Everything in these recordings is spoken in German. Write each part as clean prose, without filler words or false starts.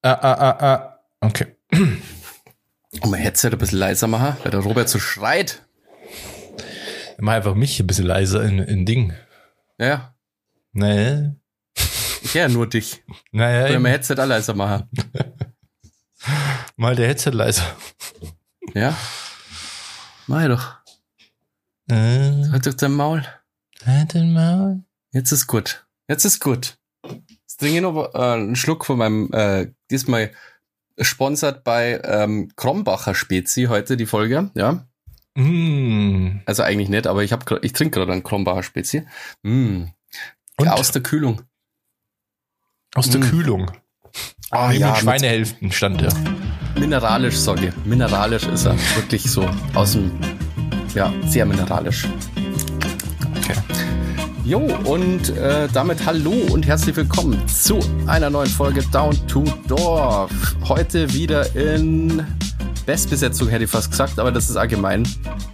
Okay. Und mein Headset ein bisschen leiser machen, weil der Robert so schreit. Mach einfach mich ein bisschen leiser in Ding. Ja. Nee. Ja, nur dich. Naja. Soll mein Headset auch leiser machen? Mal der Headset leiser. Ja. Mach doch. Halt doch dein Maul. Halt den Maul. Jetzt ist gut. Jetzt trinke ich noch einen Schluck von meinem, diesmal sponsert bei Krombacher Spezi heute die Folge, ja. Also eigentlich nicht, aber ich trinke gerade einen Krombacher Spezi. Und? Aus der Kühlung. Aus der Kühlung. Ja, Schweinehälften stand der. Mineralisch, sage ich. Mineralisch ist er. Wirklich so aus dem, sehr mineralisch. Okay. Jo, und damit hallo und herzlich willkommen zu einer neuen Folge Down to Dorf. Heute wieder in Bestbesetzung, hätte ich fast gesagt, aber das ist allgemein.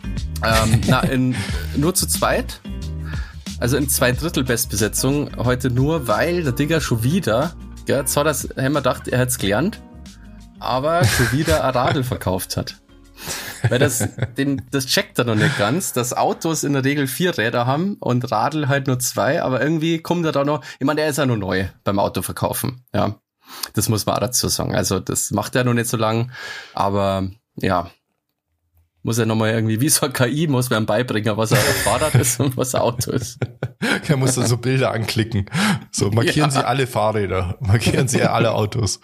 Nur zu zweit. Also in 2/3 Bestbesetzung. Heute nur, weil der Digger schon wieder, zwar haben wir gedacht, er hätte es gelernt, aber schon wieder ein Radl verkauft hat. Weil das checkt er noch nicht ganz, dass Autos in der Regel 4 Räder haben und Radl halt nur 2, aber irgendwie kommt er da noch, ich meine, er ist ja nur neu beim Autoverkaufen, ja. Das muss man auch dazu sagen. Also das macht er noch nicht so lang, aber ja, muss er nochmal irgendwie, wie so eine KI, muss man ihm beibringen, was ein Fahrrad ist und was ein Auto ist. Er muss da so Bilder anklicken. So, markieren Sie alle Fahrräder, markieren Sie alle Autos.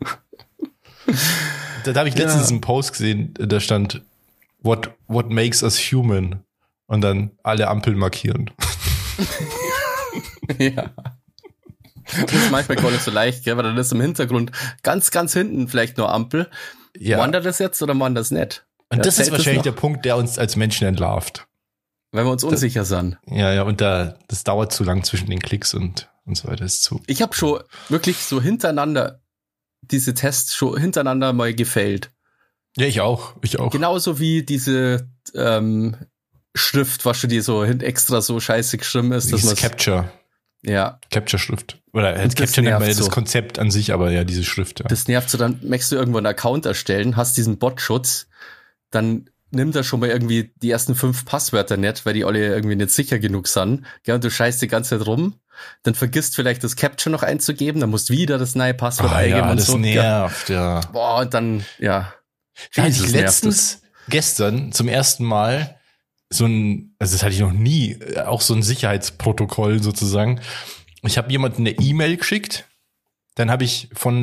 Da habe ich letztens einen Post gesehen, da stand, what makes us human? Und dann alle Ampeln markieren. Ja. Das ist manchmal gar nicht so leicht, gell? Weil dann ist im Hintergrund ganz, ganz hinten vielleicht nur Ampel. Ja. Wandert das jetzt oder wandert das nicht? Und das ist wahrscheinlich der Punkt, der uns als Menschen entlarvt. Weil wir uns unsicher sind. Ja, und das dauert zu lang zwischen den Klicks und so weiter. Ich habe schon wirklich so hintereinander diese Tests schon hintereinander mal gefailt. Ja, ich auch. Genauso wie diese Schrift, was schon die so extra so scheiße geschrieben ist. Dieses Capture. Ja. Capture-Schrift. Oder Capture nennt man ja das Konzept an sich, aber ja, diese Schrift. Ja. Das nervt so, dann möchtest du irgendwo einen Account erstellen, hast diesen Bot-Schutz, dann nimmt er schon mal irgendwie die ersten 5 Passwörter nicht, weil die alle irgendwie nicht sicher genug sind. Ja, und du scheißt die ganze Zeit rum, dann vergisst vielleicht das Capture noch einzugeben, dann musst du wieder das neue Passwort eingeben ja, und das so. Nervt, ja. Boah, und dann, ja. Da hatte ich gestern zum ersten Mal also das hatte ich noch nie, auch so ein Sicherheitsprotokoll sozusagen. Ich habe jemandem eine E-Mail geschickt, dann habe ich von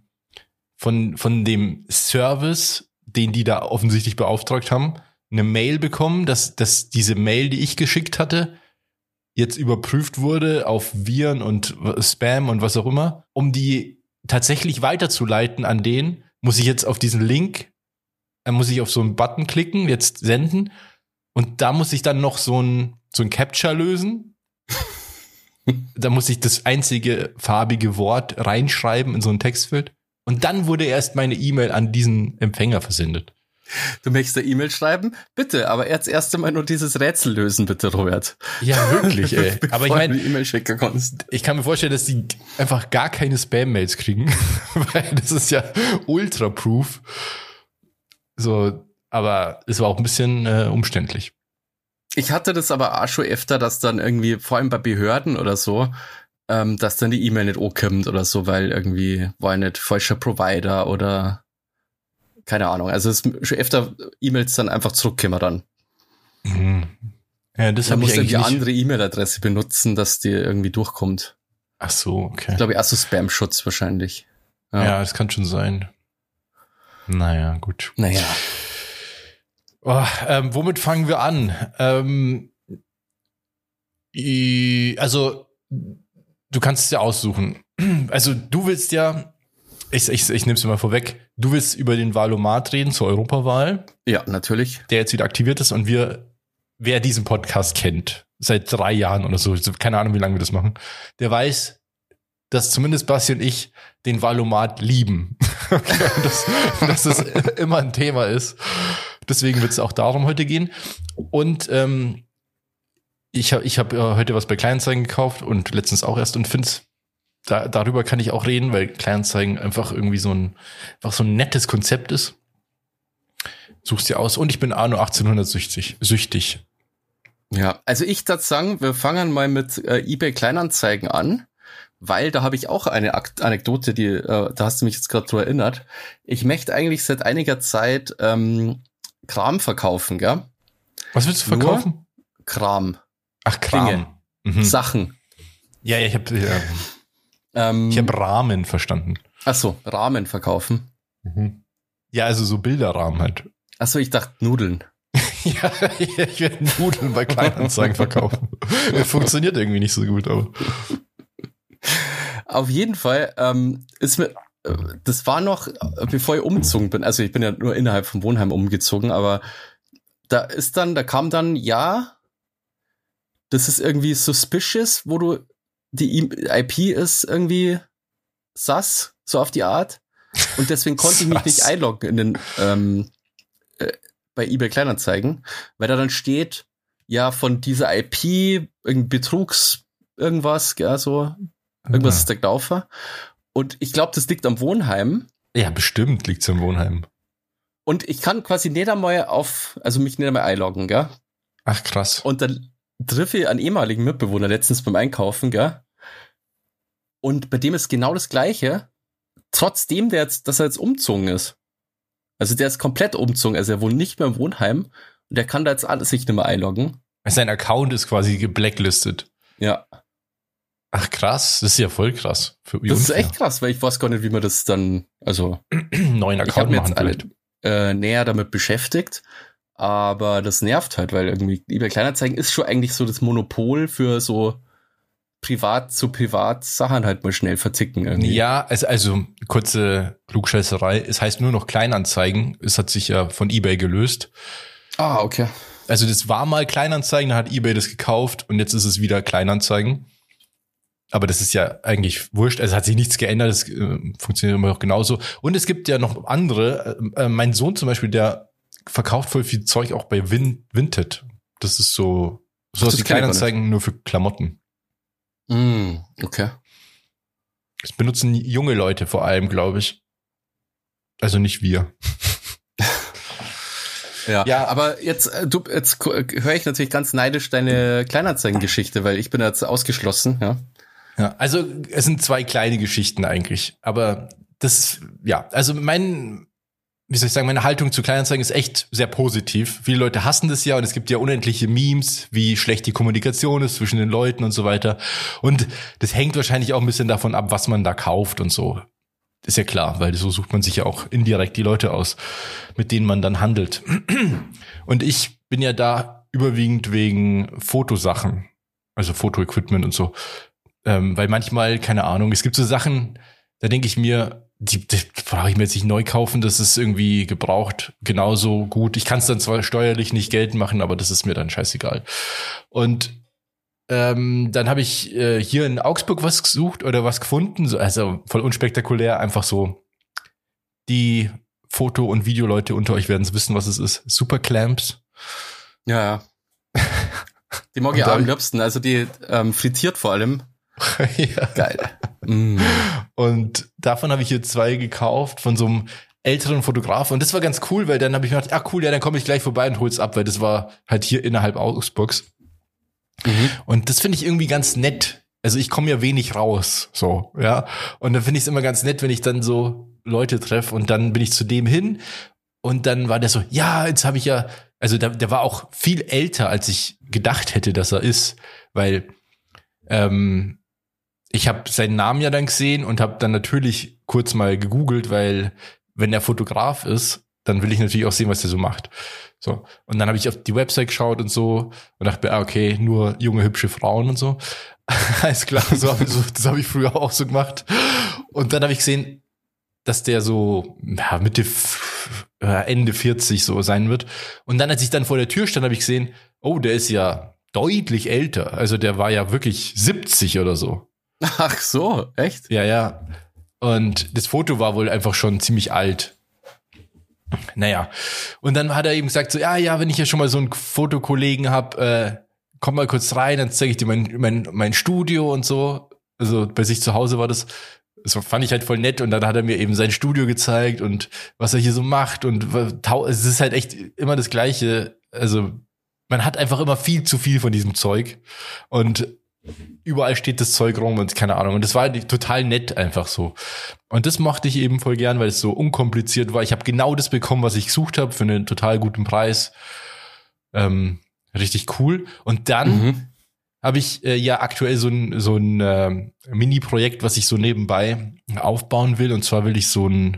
dem Service, den die da offensichtlich beauftragt haben, eine Mail bekommen, dass diese Mail, die ich geschickt hatte, jetzt überprüft wurde auf Viren und Spam und was auch immer. Um die tatsächlich weiterzuleiten an den, muss ich jetzt auf diesen Link, muss ich auf so einen Button klicken, jetzt senden. Und da muss ich dann noch so ein Captcha lösen. Da muss ich das einzige farbige Wort reinschreiben in so ein Textfeld. Und dann wurde erst meine E-Mail an diesen Empfänger versendet. Du möchtest eine E-Mail schreiben? Bitte, aber erst einmal nur dieses Rätsel lösen, bitte, Robert. Ja, wirklich, ey. Aber ich meine, E-Mail schicken kannst. Ich kann mir vorstellen, dass die einfach gar keine Spam-Mails kriegen. Weil das ist ja ultra-proof. So, aber es war auch ein bisschen umständlich. Ich hatte das aber auch schon öfter, dass dann irgendwie, vor allem bei Behörden oder so, dass dann die E-Mail nicht ankommt oder so, weil irgendwie war nicht falscher Provider oder keine Ahnung. Also es ist schon öfter E-Mails dann einfach zurückkommen dann. Mhm. Ja, das habe ich eigentlich eine andere E-Mail-Adresse benutzen, dass die irgendwie durchkommt. Ach so, okay. Ich glaube, erst so Spam-Schutz wahrscheinlich. Ja, das kann schon sein. Naja, gut. Naja. Womit fangen wir an? Also, du kannst es ja aussuchen. Also, du willst ja, ich nehme es mal vorweg, du willst über den Wahlomat reden zur Europawahl. Ja, natürlich. Der jetzt wieder aktiviert ist und wer diesen Podcast kennt, seit 3 Jahren oder so, keine Ahnung, wie lange wir das machen, der weiß, dass zumindest Basti und ich den Wahlomat lieben. Okay, dass das immer ein Thema ist. Deswegen wird es auch darum heute gehen. Und ich hab heute was bei Kleinanzeigen gekauft und letztens auch erst und finde es darüber kann ich auch reden, weil Kleinanzeigen einfach irgendwie so ein nettes Konzept ist. Such's dir aus. Und ich bin Anno 1800 süchtig. Ja, also ich würde sagen, wir fangen mal mit eBay Kleinanzeigen an, weil da habe ich auch eine Anekdote, da hast du mich jetzt gerade drüber erinnert. Ich möchte eigentlich seit einiger Zeit Kram verkaufen, gell? Was willst du verkaufen? Nur Kram. Ach, Kram. Dinge. Mhm. Sachen. Ja, ich habe Rahmen verstanden. Ach so, Rahmen verkaufen. Mhm. Ja, also so Bilderrahmen halt. Ach so, ich dachte Nudeln. Ja, ich werde Nudeln bei Kleinanzeigen verkaufen. Funktioniert irgendwie nicht so gut, aber. Auf jeden Fall ist mir, das war noch, bevor ich umgezogen bin, also ich bin ja nur innerhalb vom Wohnheim umgezogen, aber da kam dann, ja, das ist irgendwie suspicious, wo du, die IP ist irgendwie sus, so auf die Art. Und deswegen konnte ich mich nicht einloggen in den, bei eBay Kleinanzeigen, weil da dann steht, ja, von dieser IP, irgendein Betrugs, irgendwas, ja, so, irgendwas ist da gelaufen. Und ich glaube, das liegt am Wohnheim. Ja, bestimmt liegt's am Wohnheim. Und ich kann quasi nicht einmal mich nicht einmal einloggen, gell? Ach, krass. Und dann treffe ich einen ehemaligen Mitbewohner letztens beim Einkaufen, gell? Und bei dem ist genau das Gleiche, trotzdem dass er jetzt umgezogen ist. Also der ist komplett umgezogen, also er wohnt nicht mehr im Wohnheim und der kann da jetzt alles sich nicht mehr einloggen. Sein Account ist quasi geblacklistet. Ja. Ach, krass, das ist ja voll krass. Das ist echt krass, weil ich weiß gar nicht, wie man das dann, also neuen Account ich machen habe jetzt näher damit beschäftigt, aber das nervt halt, weil irgendwie eBay Kleinanzeigen ist schon eigentlich so das Monopol für so privat zu privat Sachen halt mal schnell verticken irgendwie. Ja, also kurze Klugscheißerei, es heißt nur noch Kleinanzeigen, es hat sich ja von eBay gelöst. Ah, okay. Also das war mal Kleinanzeigen, dann hat eBay das gekauft und jetzt ist es wieder Kleinanzeigen. Aber das ist ja eigentlich wurscht, also hat sich nichts geändert, das funktioniert immer noch genauso. Und es gibt ja noch andere, mein Sohn zum Beispiel, der verkauft voll viel Zeug auch bei Vinted. Das ist so aus die Kleinanzeigen nur für Klamotten. Okay. Das benutzen junge Leute vor allem, glaube ich. Also nicht wir. Ja, aber jetzt höre ich natürlich ganz neidisch deine Kleinanzeigen-Geschichte, weil ich bin jetzt ausgeschlossen, ja. Ja, also es sind zwei kleine Geschichten eigentlich, aber also meine Haltung zu Kleinanzeigen ist echt sehr positiv. Viele Leute hassen das ja und es gibt ja unendliche Memes, wie schlecht die Kommunikation ist zwischen den Leuten und so weiter. Und das hängt wahrscheinlich auch ein bisschen davon ab, was man da kauft und so. Ist ja klar, weil so sucht man sich ja auch indirekt die Leute aus, mit denen man dann handelt. Und ich bin ja da überwiegend wegen Fotosachen, also Fotoequipment und so. Weil manchmal, keine Ahnung, es gibt so Sachen, da denke ich mir, die brauche ich mir jetzt nicht neu kaufen, das ist irgendwie gebraucht genauso gut. Ich kann es dann zwar steuerlich nicht geltend machen, aber das ist mir dann scheißegal. Und dann habe ich hier in Augsburg was gesucht oder was gefunden, so, also voll unspektakulär, einfach so die Foto- und Videoleute unter euch werden es wissen, was es ist. Superclamps. Ja. Die mag ich am liebsten, also die frittiert vor allem. Ja. Geil. Und davon habe ich hier 2 gekauft von so einem älteren Fotografen. Und das war ganz cool, weil dann habe ich mir gedacht, cool, ja, dann komme ich gleich vorbei und hol's ab, weil das war halt hier innerhalb Augsburgs. Und das finde ich irgendwie ganz nett. Also ich komme ja wenig raus, so, ja. Und dann finde ich es immer ganz nett, wenn ich dann so Leute treffe und dann bin ich zu dem hin und dann war der so, ja, jetzt habe ich ja, also der war auch viel älter, als ich gedacht hätte, dass er ist, weil ich habe seinen Namen ja dann gesehen und habe dann natürlich kurz mal gegoogelt, weil wenn er Fotograf ist, dann will ich natürlich auch sehen, was er so macht. So. Und dann habe ich auf die Website geschaut und so und dachte mir, okay, nur junge, hübsche Frauen und so. Alles klar, das habe ich früher auch so gemacht. Und dann habe ich gesehen, dass der so Ende 40 so sein wird. Und dann, als ich dann vor der Tür stand, habe ich gesehen, oh, der ist ja deutlich älter. Also der war ja wirklich 70 oder so. Ach so, echt? Ja, ja. Und das Foto war wohl einfach schon ziemlich alt. Naja. Und dann hat er eben gesagt so, ja, wenn ich ja schon mal so einen Fotokollegen hab, komm mal kurz rein, dann zeige ich dir mein Studio und so. Also bei sich zu Hause war das fand ich halt voll nett und dann hat er mir eben sein Studio gezeigt und was er hier so macht und es ist halt echt immer das Gleiche. Also man hat einfach immer viel zu viel von diesem Zeug und überall steht das Zeug rum und keine Ahnung. Und das war halt total nett einfach so. Und das mochte ich eben voll gern, weil es so unkompliziert war. Ich habe genau das bekommen, was ich gesucht habe, für einen total guten Preis. Richtig cool. Und dann habe ich ja aktuell so ein Mini-Projekt, was ich so nebenbei aufbauen will. Und zwar will ich so ein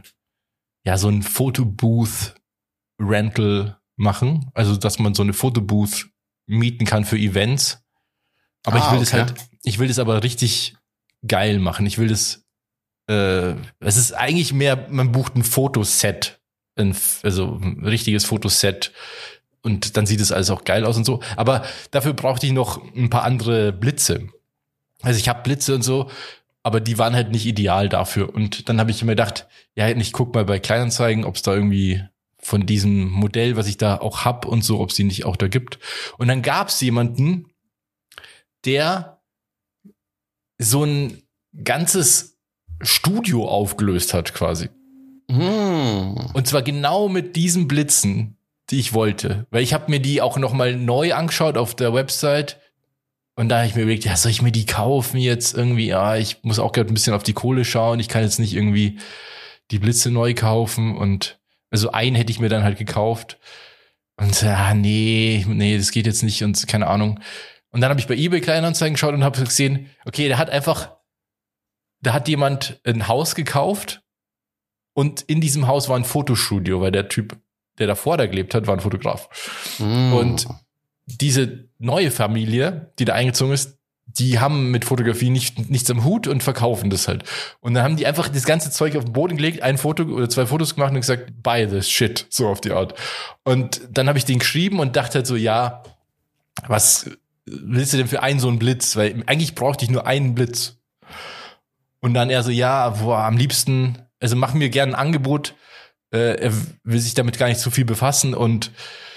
Fotobooth-Rental machen. Also, dass man so eine Fotobooth mieten kann für Events. Aber ich will das aber richtig geil machen. Ich will das, es ist eigentlich mehr, man bucht ein Fotoset, also ein richtiges Fotoset. Und dann sieht es alles auch geil aus und so. Aber dafür brauchte ich noch ein paar andere Blitze. Also ich habe Blitze und so, aber die waren halt nicht ideal dafür. Und dann habe ich mir gedacht, ja, ich guck mal bei Kleinanzeigen, ob es da irgendwie von diesem Modell, was ich da auch hab und so, ob es die nicht auch da gibt. Und dann gab es jemanden, der so ein ganzes Studio aufgelöst hat quasi. Und zwar genau mit diesen Blitzen, die ich wollte. Weil ich habe mir die auch noch mal neu angeschaut auf der Website und da habe ich mir überlegt, ja, soll ich mir die kaufen jetzt irgendwie? Ja, ich muss auch gerade ein bisschen auf die Kohle schauen. Ich kann jetzt nicht irgendwie die Blitze neu kaufen und also einen hätte ich mir dann halt gekauft und nee, das geht jetzt nicht und keine Ahnung. Und dann habe ich bei eBay Kleinanzeigen geschaut und habe gesehen, okay, da hat jemand ein Haus gekauft und in diesem Haus war ein Fotostudio, weil der Typ, der davor da gelebt hat, war ein Fotograf. Und diese neue Familie, die da eingezogen ist, die haben mit Fotografie nichts am Hut und verkaufen das halt. Und dann haben die einfach das ganze Zeug auf den Boden gelegt, ein Foto oder 2 Fotos gemacht und gesagt, buy this shit, so auf die Art. Und dann habe ich den geschrieben und dachte halt so, ja, was willst du denn für einen so einen Blitz? Weil eigentlich brauchte ich nur einen Blitz. Und dann er so, ja, am liebsten, also mach mir gerne ein Angebot. Er will sich damit gar nicht so viel befassen und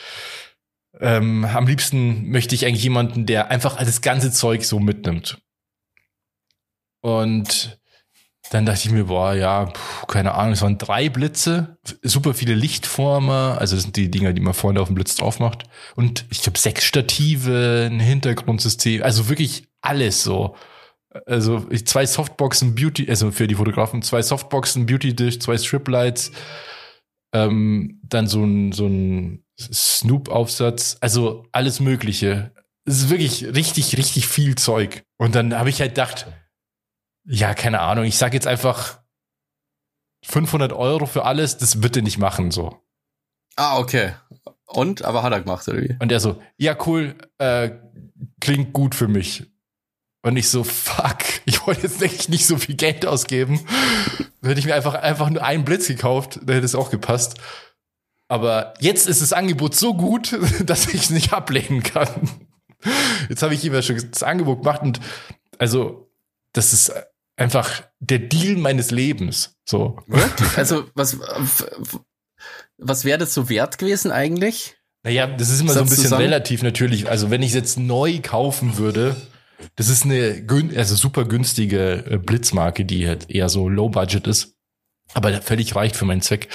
am liebsten möchte ich eigentlich jemanden, der einfach das ganze Zeug so mitnimmt. Und dann dachte ich mir, keine Ahnung, es waren 3 Blitze, super viele Lichtformer, also das sind die Dinger, die man vorne auf dem Blitz drauf macht. Und ich glaube 6 Stative, ein Hintergrundsystem, also wirklich alles so. Also 2 Softboxen Beauty, also für die Fotografen, 2 Softboxen Beauty Dish, 2 Striplights, dann so ein Snoop-Aufsatz, also alles Mögliche. Es ist wirklich richtig, richtig viel Zeug. Und dann habe ich halt gedacht, ja, keine Ahnung, ich sag jetzt einfach 500 € für alles, das wird er nicht machen, so. Ah, okay. Und? Aber hat er gemacht, oder wie? Und er so, ja, cool, klingt gut für mich. Und ich so, fuck, ich wollte jetzt echt nicht so viel Geld ausgeben. Dann hätte ich mir einfach nur einen Blitz gekauft, dann hätte es auch gepasst. Aber jetzt ist das Angebot so gut, dass ich es nicht ablehnen kann. Jetzt habe ich ihm ja schon das Angebot gemacht und also, das ist einfach der Deal meines Lebens. So. Also, was wäre das so wert gewesen eigentlich? Naja, das ist immer so ein bisschen relativ natürlich. Also, wenn ich es jetzt neu kaufen würde, das ist eine super günstige Blitzmarke, die halt eher so Low Budget ist, aber völlig reicht für meinen Zweck.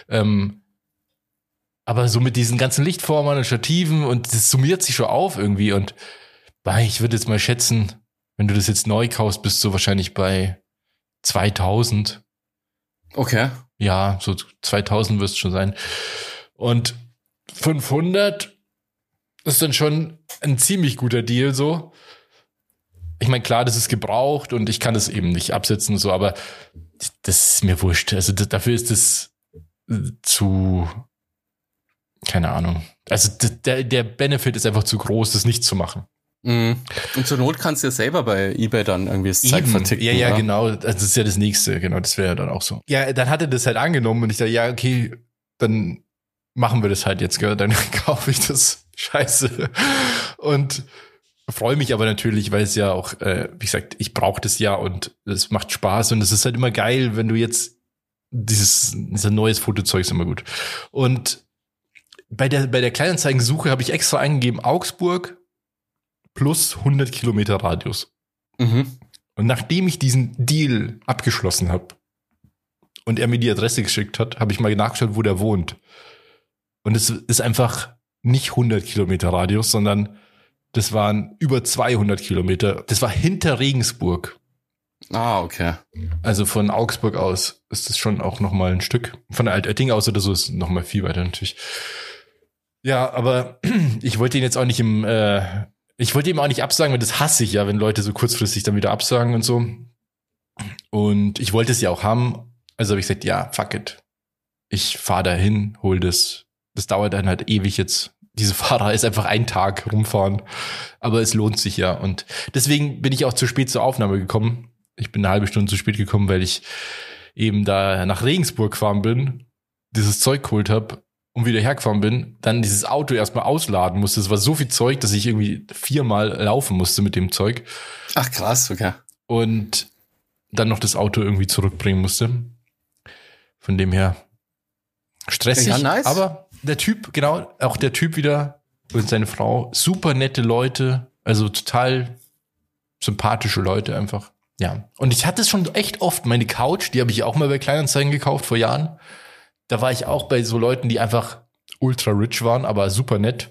Aber so mit diesen ganzen Lichtformern und Stativen und das summiert sich schon auf irgendwie und ich würde jetzt mal schätzen, wenn du das jetzt neu kaufst, bist du wahrscheinlich bei 2000. Okay. Ja, so 2000 wirst du schon sein. Und 500 ist dann schon ein ziemlich guter Deal so. Ich meine, klar, das ist gebraucht und ich kann das eben nicht absetzen und so, aber das ist mir wurscht. Also dafür ist das zu, keine Ahnung. Also der Benefit ist einfach zu groß, das nicht zu machen. Und zur Not kannst du ja selber bei eBay dann irgendwie das Zeug verticken. Ja, genau. Also das ist ja das Nächste. Genau, das wäre ja dann auch so. Ja, dann hat er das halt angenommen und ich dachte, ja, okay, dann machen wir das halt jetzt, gell? Dann kaufe ich das. Scheiße. Und freue mich aber natürlich, weil es ja auch, wie gesagt, ich brauche das ja und es macht Spaß und es ist halt immer geil, wenn du jetzt dieser neues Fotozeug ist immer gut. Und bei der Kleinanzeigensuche habe ich extra eingegeben Augsburg plus 100 Kilometer Radius. Und nachdem ich diesen Deal abgeschlossen habe und er mir die Adresse geschickt hat, habe ich mal nachgeschaut, wo der wohnt. Und es ist einfach nicht 100 Kilometer Radius, sondern das waren über 200 Kilometer. Das war hinter Regensburg. Ah, okay. Also von Augsburg aus ist das schon auch nochmal ein Stück. Von der Altötting aus oder so ist nochmal viel weiter natürlich. Ja, aber ich wollte ihn jetzt auch nicht ich wollte ihm auch nicht absagen, weil das hasse ich ja, wenn Leute so kurzfristig dann wieder absagen und so. Und ich wollte es ja auch haben. Also habe ich gesagt, ja, fuck it. Ich fahre da hin, hol das. Das dauert dann halt ewig jetzt. Diese Fahrer ist einfach ein Tag rumfahren. Aber es lohnt sich ja. Und deswegen bin ich auch zu spät zur Aufnahme gekommen. Ich bin eine halbe Stunde zu spät gekommen, weil ich eben da nach Regensburg gefahren bin, dieses Zeug geholt habe und wieder hergefahren bin, dann dieses Auto erstmal ausladen musste. Es war so viel Zeug, dass ich irgendwie 4-mal laufen musste mit dem Zeug. Ach krass, okay. Und dann noch das Auto irgendwie zurückbringen musste. Von dem her stressig. Ja, nice. Aber der Typ, genau, auch der Typ wieder und seine Frau, super nette Leute, also total sympathische Leute einfach. Ja, und ich hatte es schon echt oft, meine Couch, die habe ich auch mal bei Kleinanzeigen gekauft vor Jahren. Da war ich auch bei so Leuten, die einfach ultra rich waren, aber super nett.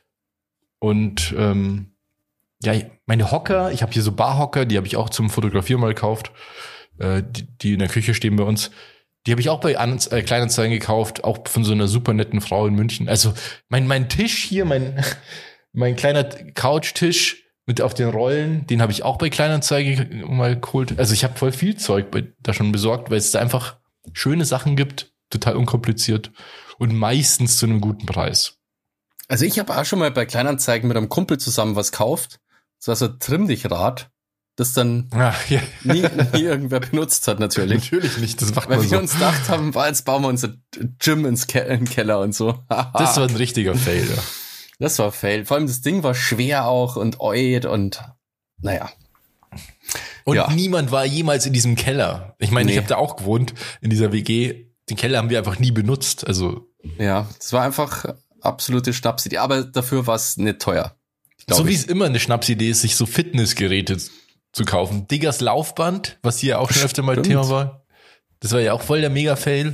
Und ja, meine Hocker, ich habe hier so Barhocker, die habe ich auch zum Fotografieren mal gekauft, die in der Küche stehen bei uns. Die habe ich auch bei Kleinanzeigen gekauft, auch von so einer super netten Frau in München. Also mein Tisch hier, mein kleiner Couchtisch mit auf den Rollen, den habe ich auch bei Kleinanzeigen mal geholt. Also ich habe voll viel Zeug da schon besorgt, weil es da einfach schöne Sachen gibt, total unkompliziert und meistens zu einem guten Preis. Also ich habe auch schon mal bei Kleinanzeigen mit einem Kumpel zusammen was gekauft. Das war so ein Trimm-dich-Rad, das dann nie irgendwer benutzt hat, natürlich. Natürlich nicht, das macht Weil man wir so. uns gedacht haben, jetzt bauen wir unser Gym im Keller und so. Das war ein richtiger Fail, ja. Das war Fail. Vor allem das Ding war schwer auch und oid und naja. Und ja. Niemand war jemals in diesem Keller. Ich meine, Nee. ich habe da auch gewohnt, in dieser WG. Den Keller haben wir einfach nie benutzt. Also Ja, das war einfach absolute Schnapsidee. Aber dafür war es nicht teuer. so wie es immer eine Schnapsidee ist, sich so Fitnessgeräte zu kaufen. Diggers Laufband, was hier auch schon öfter mal Stimmt. Thema war. Das war ja auch voll der Mega-Fail.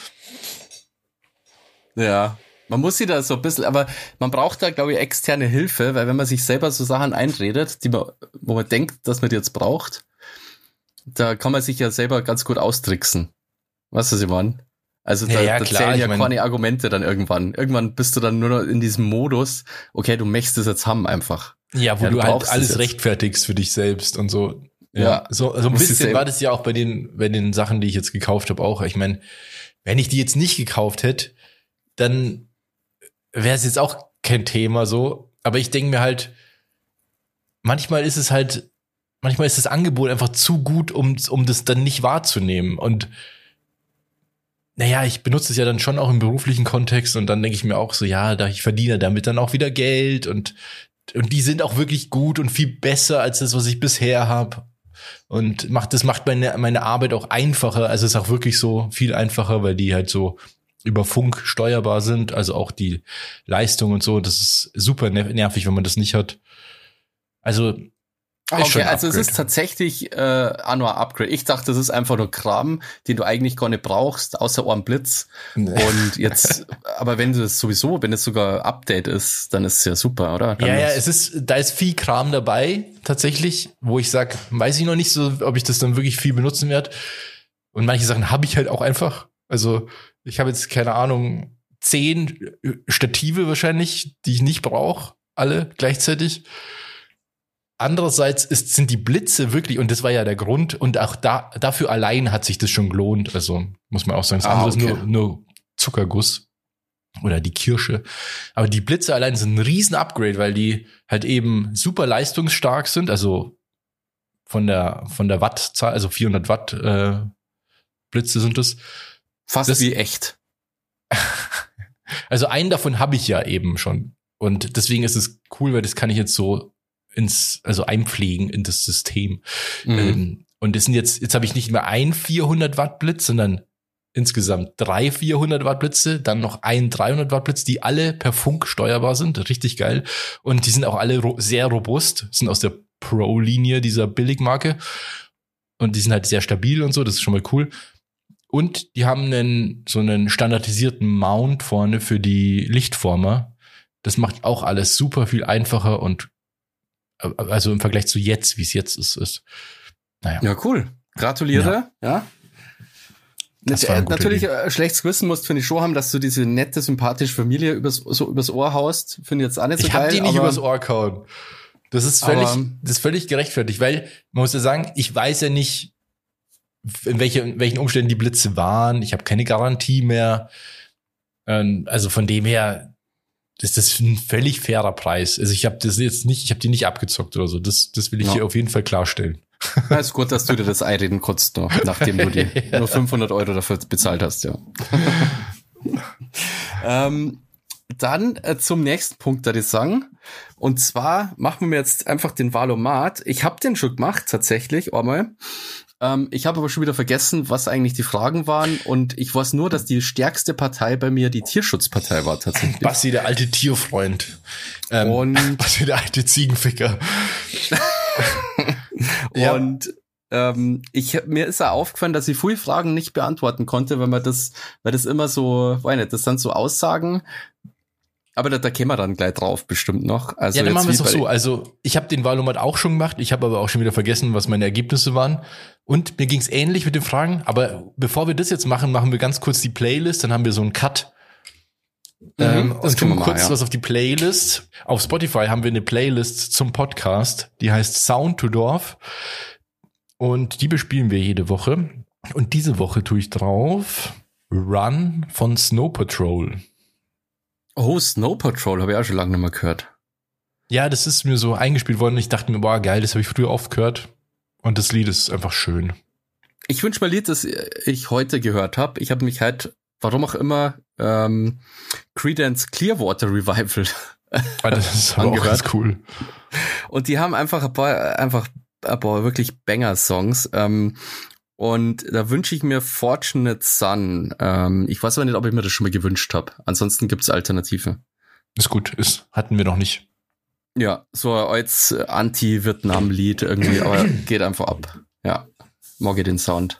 Ja, man muss sich da so ein bisschen, aber man braucht da, glaube ich, externe Hilfe, weil wenn man sich selber so Sachen einredet, wo man denkt, dass man die jetzt braucht, da kann man sich ja selber ganz gut austricksen. Weißt du, was ich meine? Also da, Ja, da klar, zählen ja ich mein- keine Argumente dann irgendwann. Irgendwann bist du dann nur noch in diesem Modus, okay, du möchtest es jetzt haben einfach. Ja, wo Ja, du du halt brauchst es alles jetzt. rechtfertigst für dich selbst und so. Ja. So ein Musst bisschen du war das ja auch bei den Sachen, die ich jetzt gekauft habe, auch. Ich meine, wenn ich die jetzt nicht gekauft hätte, dann wäre es jetzt auch kein Thema so. Aber ich denke mir halt, manchmal ist das Angebot einfach zu gut, um das dann nicht wahrzunehmen. Und naja, ich benutze es ja dann schon auch im beruflichen Kontext und dann denke ich mir auch so, ja, ich verdiene damit dann auch wieder Geld und die sind auch wirklich gut und viel besser als das, was ich bisher habe. Und das macht meine Arbeit auch einfacher. Also es ist auch wirklich so viel einfacher, weil die halt so über Funk steuerbar sind. Also auch die Leistung und so. Das ist super nervig, wenn man das nicht hat. Also ist schon Okay, ein also es Upgrade. ist tatsächlich auch nur ein Upgrade. Ich dachte, das ist einfach nur Kram, den du eigentlich gar nicht brauchst, außer einem Blitz. Und jetzt, aber wenn es sogar Update ist, dann ist es ja super, oder? Dann Ja, ist- da ist viel Kram dabei, tatsächlich, wo ich sag, weiß ich noch nicht so, ob ich das dann wirklich viel benutzen werde. Und manche Sachen habe ich halt auch einfach. Also ich habe jetzt, keine Ahnung, 10 Stative wahrscheinlich, die ich nicht brauche, alle gleichzeitig. Andererseits sind die Blitze wirklich, und das war ja der Grund, und auch dafür allein hat sich das schon gelohnt. Also muss man auch sagen, das andere okay. ist nur Zuckerguss oder die Kirsche. Aber die Blitze allein sind ein riesen Upgrade, weil die halt eben super leistungsstark sind, also von der Wattzahl, also 400 Watt Blitze sind es. Fast das- wie echt. Also einen davon habe ich ja eben schon. Und deswegen ist es cool, weil das kann ich jetzt so einpflegen in das System. Und das sind jetzt habe ich nicht mehr ein 400 Watt Blitz, sondern insgesamt 3 400 Watt Blitze, dann noch ein 300 Watt Blitz, die alle per Funk steuerbar sind. Richtig geil. Und die sind auch alle sehr robust, sind aus der Pro-Linie dieser Billigmarke. Und die sind halt sehr stabil und so, das ist schon mal cool. Und die haben so einen standardisierten Mount vorne für die Lichtformer. Das macht auch alles super viel einfacher und also im Vergleich zu jetzt, wie es jetzt ist. Naja. Ja, cool. Gratuliere, ja. Natürlich schlechtes Gewissen musst, finde ich, schon haben, dass du diese nette, sympathische Familie übers Ohr haust. Finde ich jetzt auch nicht so geil. Ich hab die nicht übers Ohr gehauen. Das ist völlig gerechtfertigt, weil man muss ja sagen, ich weiß ja nicht, in welchen Umständen die Blitze waren. Ich habe keine Garantie mehr. Also von dem her ist das ein völlig fairer Preis. Also ich habe die nicht abgezockt oder so. Das will ich hier auf jeden Fall klarstellen. Ja, ist gut, dass du dir das einreden konntest noch, nachdem du die nur 500 € dafür bezahlt hast, ja. Dann zum nächsten Punkt, würde ich sagen. Und zwar machen wir jetzt einfach den Valomat. Ich habe den schon gemacht, tatsächlich, einmal. Ich habe aber schon wieder vergessen, was eigentlich die Fragen waren. Und ich weiß nur, dass die stärkste Partei bei mir die Tierschutzpartei war, tatsächlich. Basti, der alte Tierfreund. Basti, der alte Ziegenficker. Und mir ist ja aufgefallen, dass ich viele Fragen nicht beantworten konnte, weil das immer so, weiß nicht, das sind so Aussagen, aber da kämen wir dann gleich drauf bestimmt noch. Also ja, dann machen wir es doch so. Also ich habe den Valomat auch schon gemacht, ich habe aber auch schon wieder vergessen, was meine Ergebnisse waren. Und mir ging es ähnlich mit den Fragen, aber bevor wir das jetzt machen, machen wir ganz kurz die Playlist, dann haben wir so einen Cut. Und tun kurz was auf die Playlist. Auf Spotify haben wir eine Playlist zum Podcast, die heißt Sound to Dorf. Und die bespielen wir jede Woche. Und diese Woche tue ich drauf Run von Snow Patrol. Oh, Snow Patrol, habe ich auch schon lange nicht mehr gehört. Ja, das ist mir so eingespielt worden. Ich dachte mir, boah, geil, das habe ich früher oft gehört. Und das Lied ist einfach schön. Ich wünsche mal ein Lied, das ich heute gehört habe. Ich habe mich halt, warum auch immer, Creedence Clearwater Revival das ist aber auch ganz cool. Und die haben einfach ein paar wirklich Banger-Songs. Und da wünsche ich mir Fortunate Son. Ich weiß aber nicht, ob ich mir das schon mal gewünscht habe. Ansonsten gibt's Alternative. Ist gut, hatten wir noch nicht. Ja, so als Anti-Vietnam-Lied irgendwie, aber geht einfach ab. Ja, mag ich den Sound.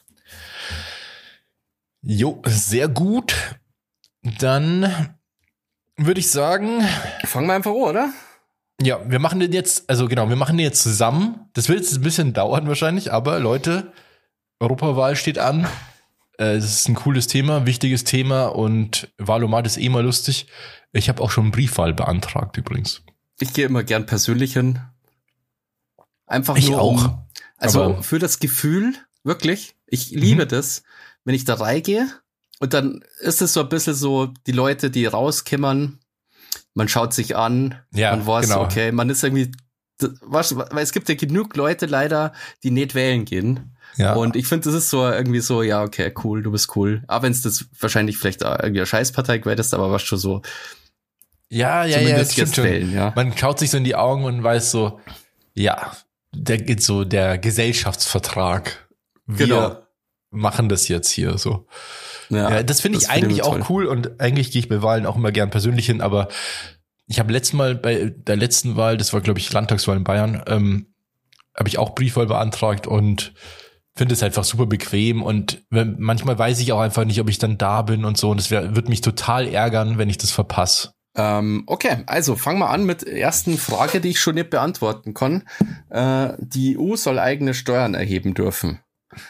Jo, sehr gut. Dann würde ich sagen, fangen wir einfach an, oder? Ja, wir machen den jetzt zusammen. Das wird jetzt ein bisschen dauern wahrscheinlich, aber Leute, Europawahl steht an. Es ist ein cooles Thema, wichtiges Thema und Wahlomat ist mal lustig. Ich habe auch schon einen Briefwahl beantragt übrigens. Ich gehe immer gern persönlich hin. Einfach ich nur auch. Also für das Gefühl, wirklich, ich liebe das, wenn ich da reingehe und dann ist es so ein bisschen so, die Leute, die rauskämmern, man schaut sich an, man weiß, okay, man ist irgendwie, weil es gibt ja genug Leute leider, die nicht wählen gehen. Ja. Und ich finde, das ist so irgendwie so, ja, okay, cool, du bist cool. Aber wenn es das wahrscheinlich vielleicht irgendwie eine Scheißpartei gewählt ist, aber was schon so. Ja, das stimmt schon. Wählen, ja. Man schaut sich so in die Augen und weiß so, ja, der Gesellschaftsvertrag. Wir machen das jetzt hier so. Ja, das finde ich eigentlich auch cool und eigentlich gehe ich bei Wahlen auch immer gern persönlich hin, aber ich habe letztes Mal bei der letzten Wahl, das war glaube ich Landtagswahl in Bayern, habe ich auch Briefwahl beantragt und finde es einfach super bequem und manchmal weiß ich auch einfach nicht, ob ich dann da bin und so und es wird mich total ärgern, wenn ich das verpasse. Okay, also fangen wir an mit der ersten Frage, die ich schon nicht beantworten kann. Die EU soll eigene Steuern erheben dürfen.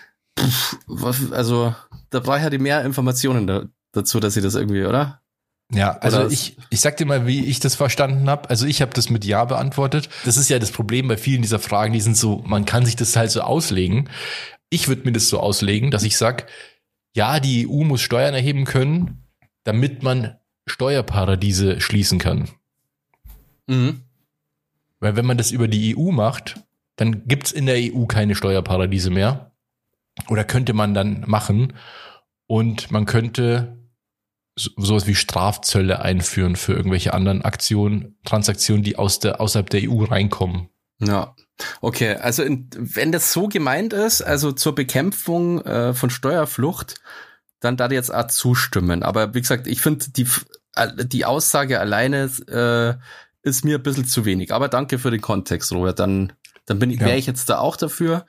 Also da brauche ich ja die mehr Informationen dazu, dass sie das irgendwie, oder? Ja, also ich sag dir mal, wie ich das verstanden habe. Also ich habe das mit Ja beantwortet. Das ist ja das Problem bei vielen dieser Fragen, die sind so, man kann sich das halt so auslegen. Ich würde mir das so auslegen, dass ich sag, ja, die EU muss Steuern erheben können, damit man Steuerparadiese schließen kann. Mhm. Weil wenn man das über die EU macht, dann gibt's in der EU keine Steuerparadiese mehr. Oder könnte man dann machen. Und man könnte sowas wie Strafzölle einführen für irgendwelche anderen Transaktionen, die außerhalb der EU reinkommen. Ja, okay. Also wenn das so gemeint ist, also zur Bekämpfung von Steuerflucht, dann da jetzt auch zustimmen. Aber wie gesagt, ich finde, die Aussage alleine ist mir ein bisschen zu wenig. Aber danke für den Kontext, Robert. Dann Dann wäre ich jetzt da auch dafür.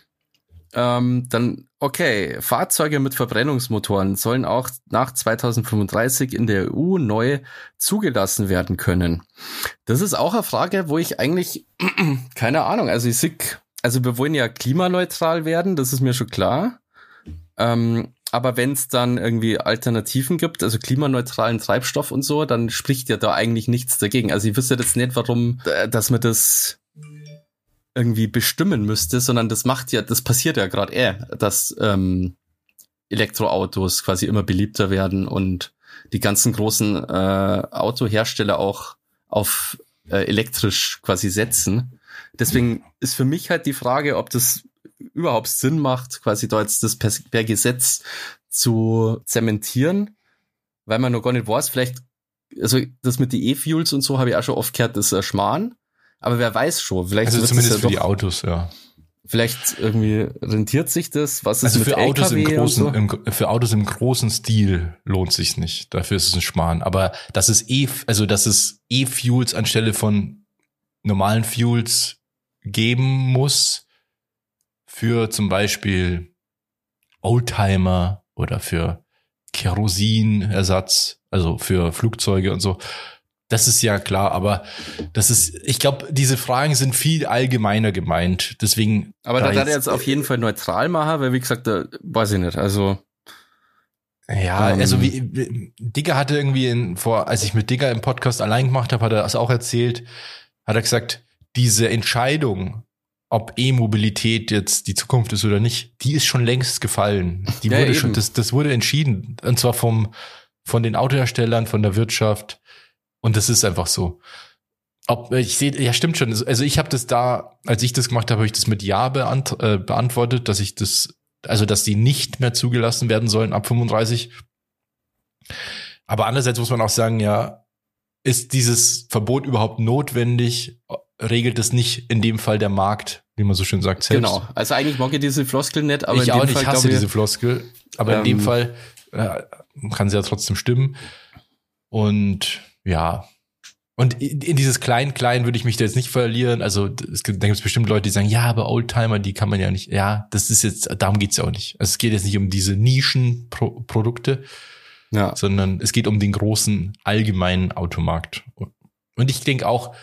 Dann, okay, Fahrzeuge mit Verbrennungsmotoren sollen auch nach 2035 in der EU neu zugelassen werden können. Das ist auch eine Frage, wo ich eigentlich, keine Ahnung, also wir wollen ja klimaneutral werden, das ist mir schon klar. Aber wenn es dann irgendwie Alternativen gibt, also klimaneutralen Treibstoff und so, dann spricht ja da eigentlich nichts dagegen. Also ich wüsste jetzt nicht, warum, dass man das irgendwie bestimmen müsste, sondern das passiert ja gerade dass Elektroautos quasi immer beliebter werden und die ganzen großen Autohersteller auch auf elektrisch quasi setzen. Deswegen ist für mich halt die Frage, ob das überhaupt Sinn macht, quasi da jetzt das per Gesetz zu zementieren, weil man noch gar nicht weiß, vielleicht, also das mit den E-Fuels und so habe ich auch schon oft gehört, das ist ein Schmarrn, aber wer weiß schon, vielleicht also zumindest für die Autos, ja. Vielleicht irgendwie rentiert sich das, was ist also mit für Autos LKW für Autos im großen Stil lohnt sich's nicht, dafür ist es ein Schmarrn, aber dass es E-Fuels anstelle von normalen Fuels geben muss, für zum Beispiel Oldtimer oder für Kerosinersatz, also für Flugzeuge und so. Das ist ja klar, aber ich glaube, diese Fragen sind viel allgemeiner gemeint. Deswegen. Aber da darf er jetzt auf jeden Fall neutral machen, weil wie gesagt, da weiß ich nicht. Also. Ja, also Digger hatte irgendwie als ich mit Digger im Podcast allein gemacht habe, hat er das auch erzählt, hat er gesagt, diese Entscheidung, ob E-Mobilität jetzt die Zukunft ist oder nicht, die ist schon längst gefallen. Die wurde schon, das wurde entschieden. Und zwar von den Autoherstellern, von der Wirtschaft. Und das ist einfach so. Ja, stimmt schon. Also ich habe das als ich das gemacht habe, habe ich das mit Ja beantwortet, dass die nicht mehr zugelassen werden sollen ab 35. Aber andererseits muss man auch sagen, ja, ist dieses Verbot überhaupt notwendig? Regelt es nicht in dem Fall der Markt, wie man so schön sagt, selbst? Genau, also eigentlich mag ich diese Floskel nicht, aber ich in dem auch nicht, Fall, hasse diese Floskel, aber in dem Fall kann sie ja trotzdem stimmen. Und ja, und in dieses Klein würde ich mich da jetzt nicht verlieren. Also da gibt es bestimmt Leute, die sagen, ja, aber Oldtimer, die kann man ja nicht. Ja, das ist jetzt, darum geht's ja auch nicht. Also es geht jetzt nicht um diese Nischenprodukte, sondern es geht um den großen allgemeinen Automarkt. Und ich denke auch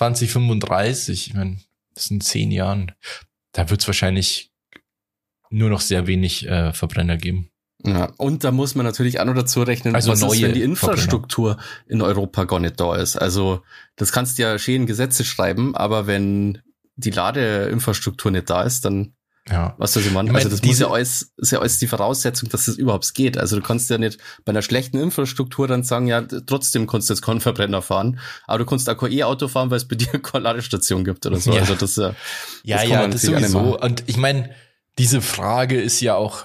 2035, ich meine, das sind 10 Jahren, da wird es wahrscheinlich nur noch sehr wenig Verbrenner geben. Ja, und da muss man natürlich auch noch dazu rechnen, also was ist, wenn die Infrastruktur in Europa gar nicht da ist. Also das kannst du ja schön Gesetze schreiben, aber wenn die Ladeinfrastruktur nicht da ist, dann was soll man? Also das ist ja alles die Voraussetzung, dass das überhaupt geht. Also du kannst ja nicht bei einer schlechten Infrastruktur dann sagen, ja, trotzdem kannst du jetzt keinen Verbrenner fahren, aber du kannst auch kein E-Auto fahren, weil es bei dir keine Ladestation gibt oder so. Ja. Also das das sowieso. Und ich meine, diese Frage ist ja auch,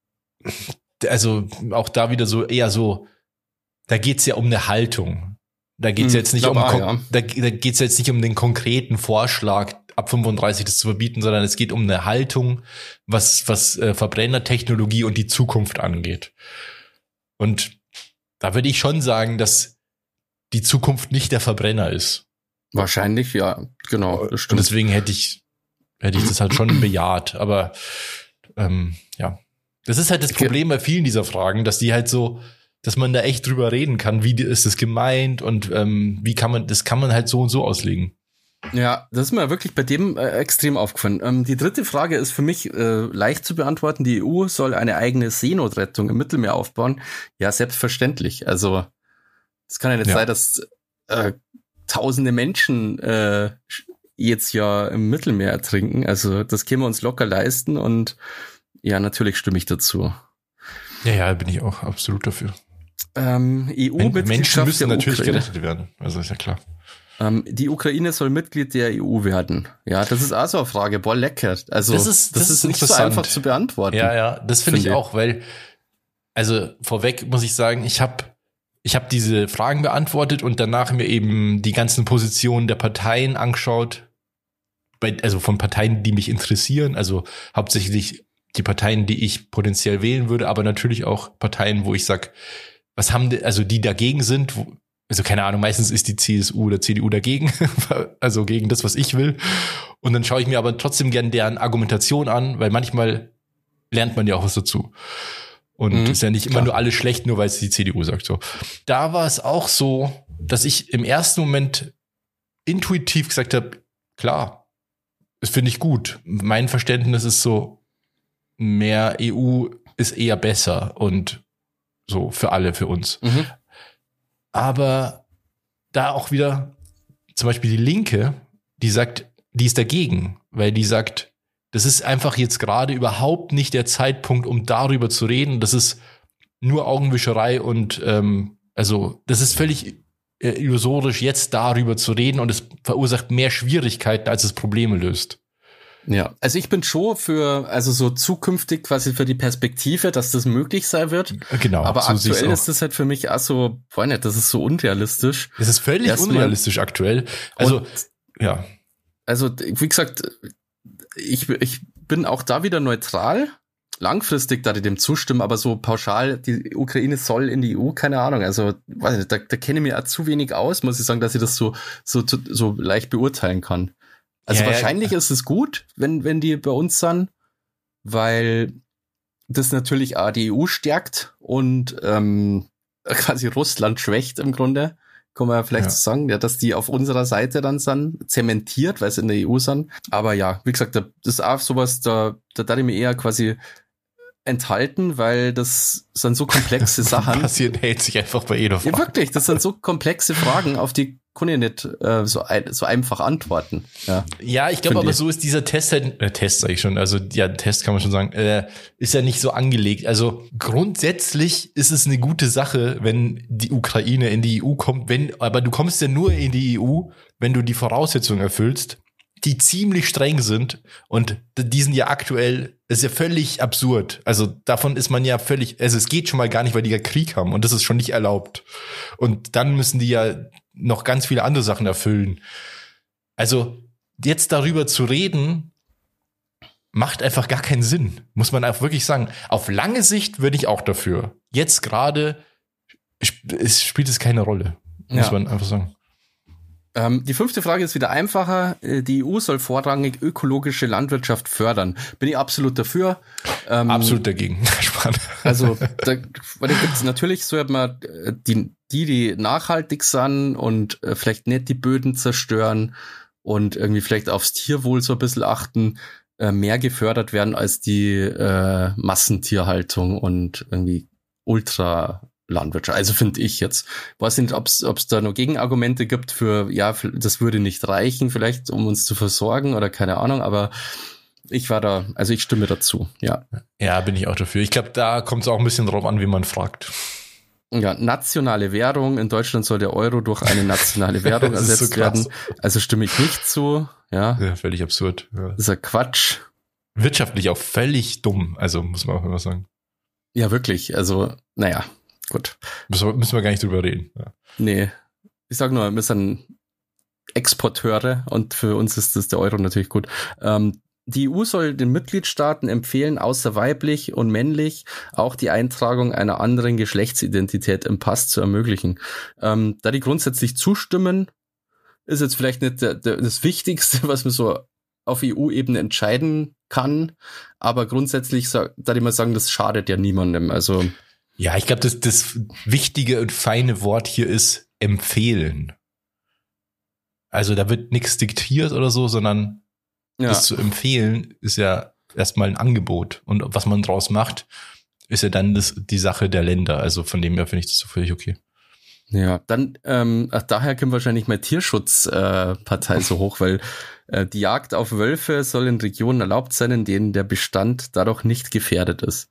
also auch da wieder so eher so, da geht's ja um eine Haltung. Da geht's jetzt nicht da geht's jetzt nicht um den konkreten Vorschlag, ab 35 das zu verbieten, sondern es geht um eine Haltung, was Verbrennertechnologie und die Zukunft angeht. Und da würde ich schon sagen, dass die Zukunft nicht der Verbrenner ist. Wahrscheinlich, ja, genau. Das stimmt. Und deswegen hätte ich das halt schon bejaht. Aber ja, das ist halt das Problem bei vielen dieser Fragen, dass die halt so, dass man da echt drüber reden kann, wie ist das gemeint und wie kann man halt so und so auslegen. Ja, das ist mir wirklich bei dem extrem aufgefallen. Die dritte Frage ist für mich leicht zu beantworten. Die EU soll eine eigene Seenotrettung im Mittelmeer aufbauen. Ja, selbstverständlich. Also es kann ja nicht sein, dass tausende Menschen jetzt ja im Mittelmeer ertrinken. Also das können wir uns locker leisten und ja, natürlich stimme ich dazu. Ja, bin ich auch absolut dafür. EU-Mitgliedschaft Menschen müssen natürlich Ukraine. gerettet werden. Also ist ja klar. Die Ukraine soll Mitglied der EU werden. Ja, das ist auch so eine Frage. Boah, lecker. Also das ist nicht so einfach zu beantworten. Ja, das finde ich auch, weil, also vorweg muss ich sagen, ich hab diese Fragen beantwortet und danach mir eben die ganzen Positionen der Parteien angeschaut. Also von Parteien, die mich interessieren, also hauptsächlich die Parteien, die ich potenziell wählen würde, aber natürlich auch Parteien, wo ich sag, was haben die, also die dagegen sind, also keine Ahnung, meistens ist die CSU oder CDU dagegen, also gegen das, was ich will. Und dann schaue ich mir aber trotzdem gern deren Argumentation an, weil manchmal lernt man ja auch was dazu. Und ist ja nicht immer nur alles schlecht, nur weil es die CDU sagt. So. Da war es auch so, dass ich im ersten Moment intuitiv gesagt habe, klar, das finde ich gut. Mein Verständnis ist so, mehr EU ist eher besser und so für alle, für uns. Aber da auch wieder zum Beispiel die Linke, die sagt, die ist dagegen, weil die sagt, das ist einfach jetzt gerade überhaupt nicht der Zeitpunkt, um darüber zu reden. Das ist nur Augenwischerei und also das ist völlig illusorisch, jetzt darüber zu reden und es verursacht mehr Schwierigkeiten, als es Probleme löst. Ja, also ich bin schon für, also so zukünftig quasi für die Perspektive, dass das möglich sein wird. Genau. Aber so aktuell ist das halt für mich auch so, weiß nicht, das ist so unrealistisch. Es ist völlig unrealistisch aktuell. Also, ja. Also, wie gesagt, ich bin auch da wieder neutral. Langfristig da ich dem zustimmen, aber so pauschal, die Ukraine soll in die EU, keine Ahnung. Also, weiß nicht, da kenne ich mir auch zu wenig aus, muss ich sagen, dass ich das so leicht beurteilen kann. Also wahrscheinlich ist es gut, wenn die bei uns sind, weil das natürlich auch die EU stärkt und quasi Russland schwächt im Grunde, kann man vielleicht so sagen, ja, dass die auf unserer Seite dann sind, zementiert, weil sie in der EU sind. Aber ja, wie gesagt, das ist auch sowas, da darf ich mir eher quasi enthalten, weil das sind so komplexe Sachen. Passiert, hält sich einfach bei jeder Frage. Ja, wirklich, das sind so komplexe Fragen, auf die kann ich nicht so einfach antworten. Ja, ich glaube aber so ist dieser Test halt, Test sage ich schon, also ja, Test kann man schon sagen, ist ja nicht so angelegt. Also grundsätzlich ist es eine gute Sache, wenn die Ukraine in die EU kommt, aber du kommst ja nur in die EU, wenn du die Voraussetzungen erfüllst, die ziemlich streng sind und die sind ja aktuell, ist ja völlig absurd. Also davon ist man ja völlig, also es geht schon mal gar nicht, weil die ja Krieg haben und das ist schon nicht erlaubt. Und dann müssen die ja noch ganz viele andere Sachen erfüllen. Also jetzt darüber zu reden, macht einfach gar keinen Sinn, muss man auch wirklich sagen. Auf lange Sicht würde ich auch dafür. Jetzt gerade spielt es keine Rolle, muss man einfach sagen. Die 5. Frage ist wieder einfacher. Die EU soll vorrangig ökologische Landwirtschaft fördern. Bin ich absolut dafür. Absolut dagegen. Also, da gibt's natürlich, so hat man die nachhaltig sind und vielleicht nicht die Böden zerstören und irgendwie vielleicht aufs Tierwohl so ein bisschen achten, mehr gefördert werden als die Massentierhaltung und irgendwie Ultralandwirtschaft. Also finde ich jetzt. Weiß nicht, ob es da noch Gegenargumente gibt für, ja, das würde nicht reichen, vielleicht um uns zu versorgen oder keine Ahnung, aber ich stimme dazu, ja. Ja, bin ich auch dafür. Ich glaube, da kommt es auch ein bisschen drauf an, wie man fragt. Ja, nationale Währung. In Deutschland soll der Euro durch eine nationale Währung ersetzt werden. Also stimme ich nicht zu. Ja, völlig absurd. Ja. Das ist ja Quatsch. Wirtschaftlich auch völlig dumm. Also muss man auch immer sagen. Ja, wirklich. Also, naja, gut. Müssen wir gar nicht drüber reden. Ja. Nee. Ich sag nur, wir sind Exporteure und für uns ist das der Euro natürlich gut. Die EU soll den Mitgliedstaaten empfehlen, außer weiblich und männlich auch die Eintragung einer anderen Geschlechtsidentität im Pass zu ermöglichen. Da die grundsätzlich zustimmen, ist jetzt vielleicht nicht das Wichtigste, was man so auf EU-Ebene entscheiden kann, aber grundsätzlich da ich mal sagen, das schadet ja niemandem. Also ja, ich glaube, das wichtige und feine Wort hier ist empfehlen. Also da wird nichts diktiert oder so, sondern das zu empfehlen ist ja erstmal ein Angebot. Und was man draus macht, ist ja dann die Sache der Länder. Also von dem her finde ich das so völlig okay. Ja, dann daher kommt wahrscheinlich meine Tierschutzpartei so hoch, weil die Jagd auf Wölfe soll in Regionen erlaubt sein, in denen der Bestand dadurch nicht gefährdet ist.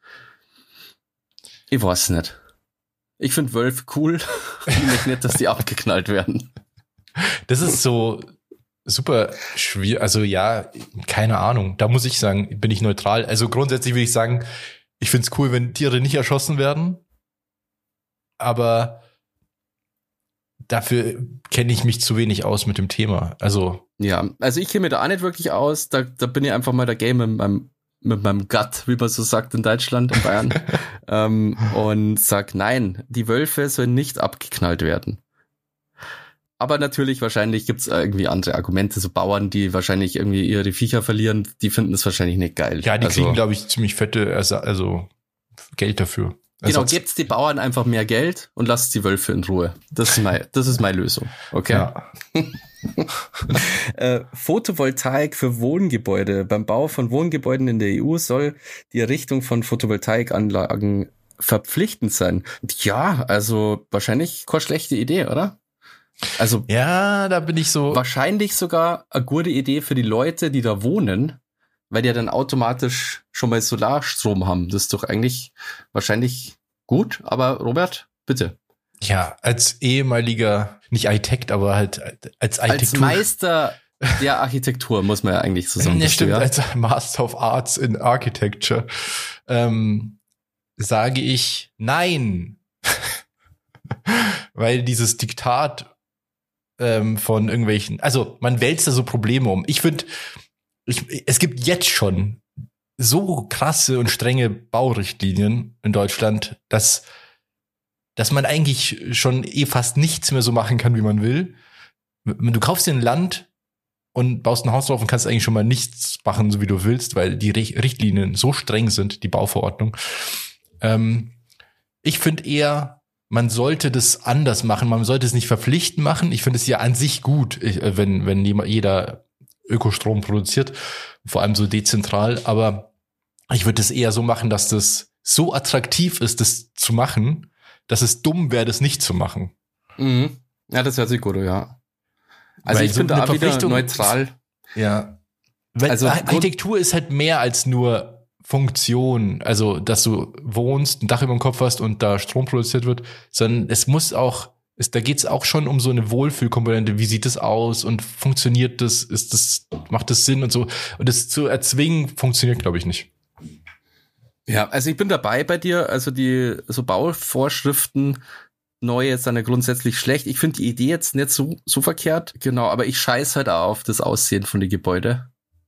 Ich weiß nicht. Ich finde Wölfe cool. Ich möchte nicht, dass die abgeknallt werden. Das ist so super schwierig, also ja, keine Ahnung, da muss ich sagen, bin ich neutral. Also grundsätzlich würde ich sagen, ich finde es cool, wenn Tiere nicht erschossen werden, aber dafür kenne ich mich zu wenig aus mit dem Thema. Also ja, also ich kenne mich da auch nicht wirklich aus, da bin ich einfach mal dagegen mit meinem Gut, wie man so sagt in Deutschland, in Bayern, und sag, nein, die Wölfe sollen nicht abgeknallt werden. Aber natürlich, wahrscheinlich gibt's irgendwie andere Argumente, so Bauern, die wahrscheinlich irgendwie ihre Viecher verlieren, die finden es wahrscheinlich nicht geil. Ja, die kriegen, glaube ich, ziemlich fette, also Geld dafür. Genau, gebt's die Bauern einfach mehr Geld und lasst die Wölfe in Ruhe. Das ist meine Lösung. Okay. Ja. Photovoltaik für Wohngebäude. Beim Bau von Wohngebäuden in der EU soll die Errichtung von Photovoltaikanlagen verpflichtend sein. Ja, also wahrscheinlich keine schlechte Idee, oder? Also ja, da bin ich so. Wahrscheinlich sogar eine gute Idee für die Leute, die da wohnen, weil die ja dann automatisch schon mal Solarstrom haben. Das ist doch eigentlich wahrscheinlich gut. Aber Robert, bitte. Ja, als ehemaliger, nicht Architekt, aber halt als Architektur. Als Meister der Architektur, muss man ja eigentlich so sagen. Ja, stimmt, ja? Als Master of Arts in Architecture sage ich nein. Weil dieses Diktat von irgendwelchen, also man wälzt da so Probleme um. Ich finde, es gibt jetzt schon so krasse und strenge Baurichtlinien in Deutschland, dass man eigentlich schon fast nichts mehr so machen kann, wie man will. Du kaufst dir ein Land und baust ein Haus drauf und kannst eigentlich schon mal nichts machen, so wie du willst, weil die Richtlinien so streng sind, die Bauverordnung. Ich finde eher, man sollte das anders machen. Man sollte es nicht verpflichtend machen. Ich finde es ja an sich gut, wenn jeder Ökostrom produziert, vor allem so dezentral. Aber ich würde es eher so machen, dass das so attraktiv ist, das zu machen, dass es dumm wäre, das nicht zu machen. Mhm. Ja, das hört sich gut, ja. Also weil ich bin da auch wieder neutral. Ja. Weil also Architektur ist halt mehr als nur Funktion, also dass du wohnst, ein Dach über dem Kopf hast und da Strom produziert wird, sondern es muss auch, da geht es auch schon um so eine Wohlfühlkomponente. Wie sieht das aus und funktioniert das? Macht das Sinn und so? Und das zu erzwingen funktioniert, glaube ich, nicht. Ja, also ich bin dabei bei dir. Also die so Bauvorschriften neu sind ja grundsätzlich schlecht. Ich finde die Idee jetzt nicht so verkehrt. Genau, aber ich scheiß halt auch auf das Aussehen von den Gebäuden.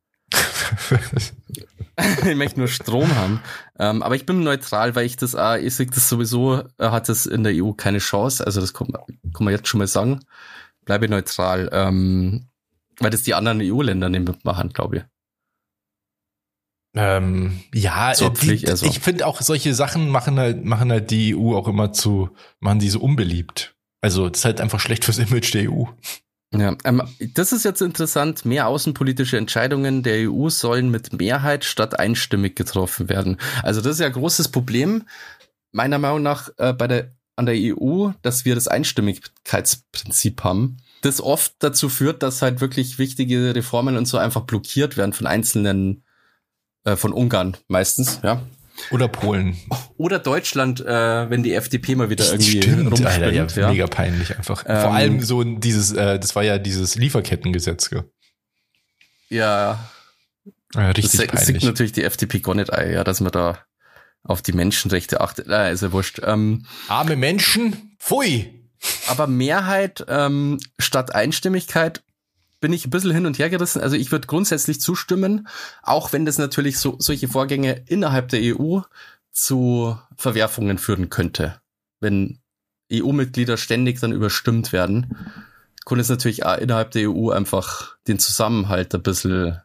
Ich möchte nur Strom haben. Aber ich bin neutral, weil ich sehe das sowieso, hat das in der EU keine Chance. Also das kann man jetzt schon mal sagen. Bleibe neutral. Weil das die anderen EU-Länder nicht mitmachen, glaube ich. Ja, so ich finde auch solche Sachen machen halt die EU auch immer machen die so unbeliebt. Also das ist halt einfach schlecht fürs Image der EU. Ja, das ist jetzt interessant. Mehr außenpolitische Entscheidungen der EU sollen mit Mehrheit statt einstimmig getroffen werden. Also das ist ja ein großes Problem, meiner Meinung nach, an der EU, dass wir das Einstimmigkeitsprinzip haben, das oft dazu führt, dass halt wirklich wichtige Reformen und so einfach blockiert werden von einzelnen, von Ungarn meistens, ja. Oder Polen. Oder Deutschland, wenn die FDP mal wieder irgendwie rumspinnt. Alter, ja, mega peinlich einfach. Vor allem so das war ja dieses Lieferkettengesetz. Gell? Ja. Richtig peinlich. Das sieht natürlich die FDP gar nicht ein, ja, dass man da auf die Menschenrechte achtet. Ist ja wurscht. Arme Menschen, pfui! Aber Mehrheit statt Einstimmigkeit bin ich ein bisschen hin und her gerissen. Also ich würde grundsätzlich zustimmen, auch wenn das natürlich solche Vorgänge innerhalb der EU zu Verwerfungen führen könnte. Wenn EU-Mitglieder ständig dann überstimmt werden, kann es natürlich auch innerhalb der EU einfach den Zusammenhalt ein bisschen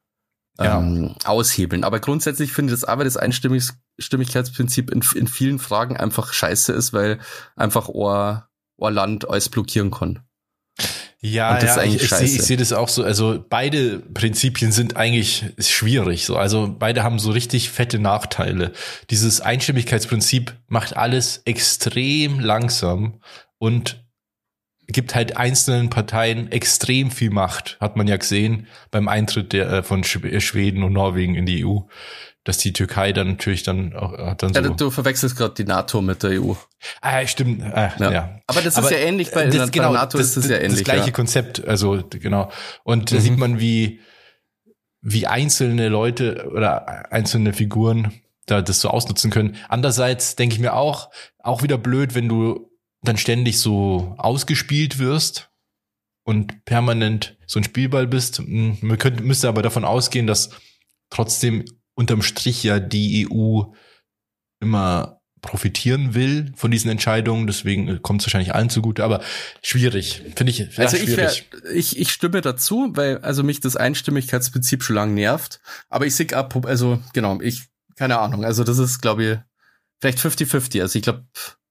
aushebeln. Aber grundsätzlich finde ich das aber das Einstimmigkeitsprinzip in vielen Fragen einfach scheiße ist, weil einfach ein Land alles blockieren kann. Ja, ich sehe das auch so. Also beide Prinzipien sind eigentlich schwierig. So, also beide haben so richtig fette Nachteile. Dieses Einstimmigkeitsprinzip macht alles extrem langsam und gibt halt einzelnen Parteien extrem viel Macht. Hat man ja gesehen beim Eintritt von Schweden und Norwegen in die EU. Dass die Türkei dann natürlich hat so. Ja, du verwechselst gerade die NATO mit der EU. Stimmt. Ja. Aber das ist ja ähnlich, bei der NATO ist es ja ähnlich. Das gleiche Konzept, also genau. Und da sieht man, wie einzelne Leute oder einzelne Figuren da das so ausnutzen können. Andererseits denke ich mir auch wieder blöd, wenn du dann ständig so ausgespielt wirst und permanent so ein Spielball bist. Müsste aber davon ausgehen, dass trotzdem unterm Strich ja die EU immer profitieren will von diesen Entscheidungen, deswegen kommt es wahrscheinlich allen zugute, aber schwierig, finde ich. Ja, also schwierig. ich stimme dazu, weil also mich das Einstimmigkeitsprinzip schon lange nervt, aber ich sehe also genau, keine Ahnung, also das ist, glaube ich, vielleicht 50-50, also ich glaube,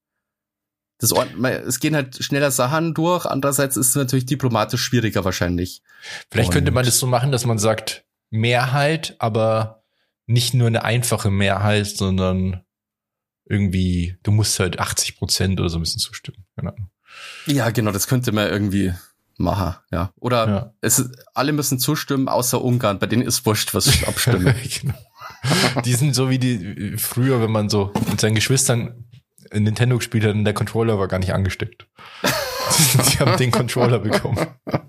es gehen halt schneller Sachen durch, andererseits ist es natürlich diplomatisch schwieriger wahrscheinlich. Vielleicht könnte man das so machen, dass man sagt Mehrheit, aber nicht nur eine einfache Mehrheit, sondern irgendwie, du musst halt 80% oder so ein bisschen zustimmen. Genau. Ja, genau, das könnte man irgendwie machen, ja. Oder alle müssen zustimmen, außer Ungarn, bei denen ist wurscht, was ich abstimme. Genau. Die sind so wie die früher, wenn man so mit seinen Geschwistern Nintendo gespielt hat und der Controller war gar nicht angesteckt. Die haben den Controller bekommen.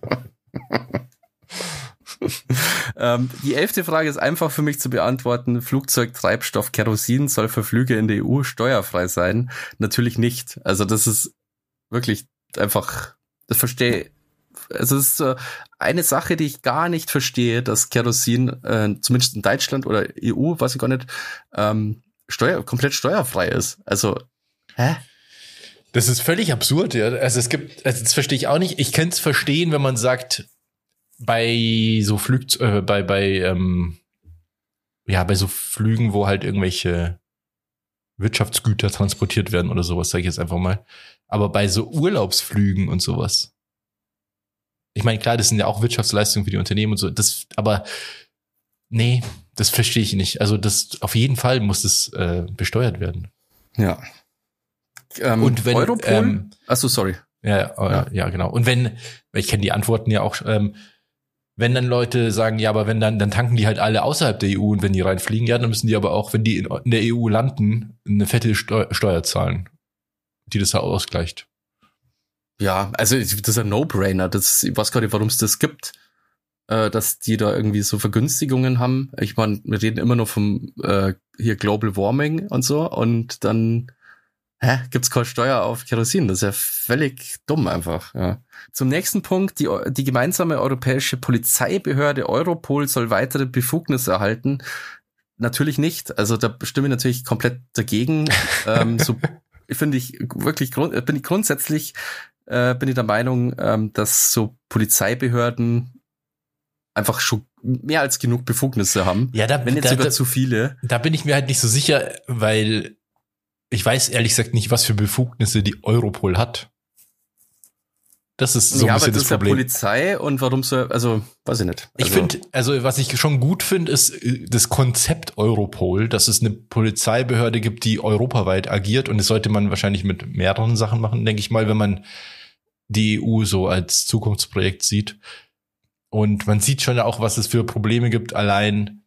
Die 11. Frage ist einfach für mich zu beantworten. Flugzeugtreibstoff Kerosin soll für Flüge in der EU steuerfrei sein. Natürlich nicht. Also das ist wirklich einfach, das verstehe. Also es ist so eine Sache, die ich gar nicht verstehe, dass Kerosin, zumindest in Deutschland oder EU, weiß ich gar nicht, komplett steuerfrei ist. Also, hä? Das ist völlig absurd, ja. Also das verstehe ich auch nicht. Ich kann es verstehen, wenn man sagt, bei so bei so Flügen, wo halt irgendwelche Wirtschaftsgüter transportiert werden oder sowas, sage ich jetzt einfach mal. Aber bei so Urlaubsflügen und sowas. Ich meine, klar, das sind ja auch Wirtschaftsleistungen für die Unternehmen und so. Aber nee, das verstehe ich nicht. Also das auf jeden Fall muss das besteuert werden. Ja. Und wenn Europol? Achso, sorry. Ja, genau. Und ich kenne die Antworten ja auch, wenn dann Leute sagen, ja, aber wenn dann tanken die halt alle außerhalb der EU und wenn die reinfliegen, ja, dann müssen die aber auch, wenn die in der EU landen, eine fette Steuer zahlen, die das ausgleicht. Ja, also das ist ein No-Brainer. Ich weiß gar nicht, warum es das gibt, dass die da irgendwie so Vergünstigungen haben. Ich meine, wir reden immer nur vom hier Global Warming und so und dann gibt's keine Steuer auf Kerosin? Das ist ja völlig dumm einfach. Ja. Zum nächsten Punkt. Die gemeinsame europäische Polizeibehörde Europol soll weitere Befugnisse erhalten. Natürlich nicht. Also da stimme ich natürlich komplett dagegen. Bin ich grundsätzlich bin ich der Meinung, dass so Polizeibehörden einfach schon mehr als genug Befugnisse haben. Ja, wenn jetzt sogar zu viele. Da bin ich mir halt nicht so sicher, weil ich weiß ehrlich gesagt nicht, was für Befugnisse die Europol hat. Das ist so ein bisschen das Problem. Ja, Polizei und warum so, also, weiß ich nicht. Ich finde, also was ich schon gut finde, ist das Konzept Europol, dass es eine Polizeibehörde gibt, die europaweit agiert und das sollte man wahrscheinlich mit mehreren Sachen machen, denke ich mal, wenn man die EU so als Zukunftsprojekt sieht. Und man sieht schon auch, was es für Probleme gibt, allein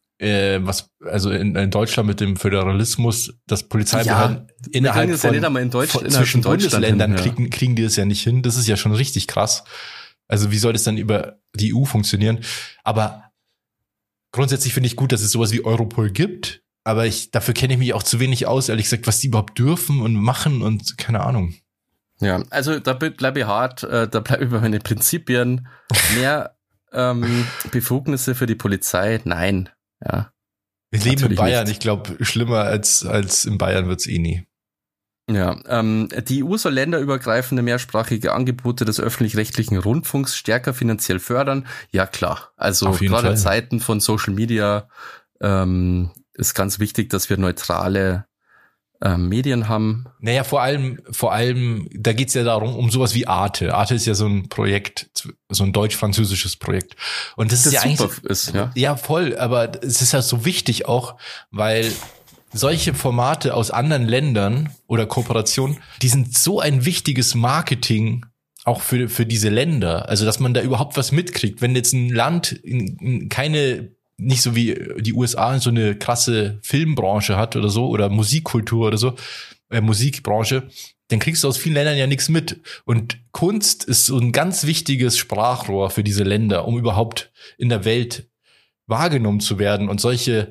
also in Deutschland mit dem Föderalismus, dass Polizeibehörden innerhalb von zwischen Bundesländern kriegen die das ja nicht hin. Das ist ja schon richtig krass. Also wie soll das dann über die EU funktionieren? Aber grundsätzlich finde ich gut, dass es sowas wie Europol gibt. Aber dafür kenne ich mich auch zu wenig aus, ehrlich gesagt, was die überhaupt dürfen und machen und keine Ahnung. Ja, also da bleibe ich hart, da bleibe ich bei meinen Prinzipien. Mehr Befugnisse für die Polizei, nein. Ja. Wir leben in Bayern, nicht. Ich glaube, schlimmer als in Bayern wird's eh nie. Ja, die EU soll länderübergreifende mehrsprachige Angebote des öffentlich-rechtlichen Rundfunks stärker finanziell fördern. Ja, klar. Also gerade in Zeiten von Social Media ist ganz wichtig, dass wir neutrale Medien haben. Naja, vor allem, da geht's ja darum, um sowas wie Arte. Arte ist ja so ein Projekt, so ein deutsch-französisches Projekt. Und das ist ja eigentlich, ist, ja. Ja, voll, aber es ist ja so wichtig auch, weil solche Formate aus anderen Ländern oder Kooperationen, die sind so ein wichtiges Marketing auch für diese Länder. Also, dass man da überhaupt was mitkriegt. Wenn jetzt ein Land nicht so wie die USA so eine krasse Filmbranche hat oder so oder Musikkultur oder so, Musikbranche, dann kriegst du aus vielen Ländern ja nichts mit. Und Kunst ist so ein ganz wichtiges Sprachrohr für diese Länder, um überhaupt in der Welt wahrgenommen zu werden. Und solche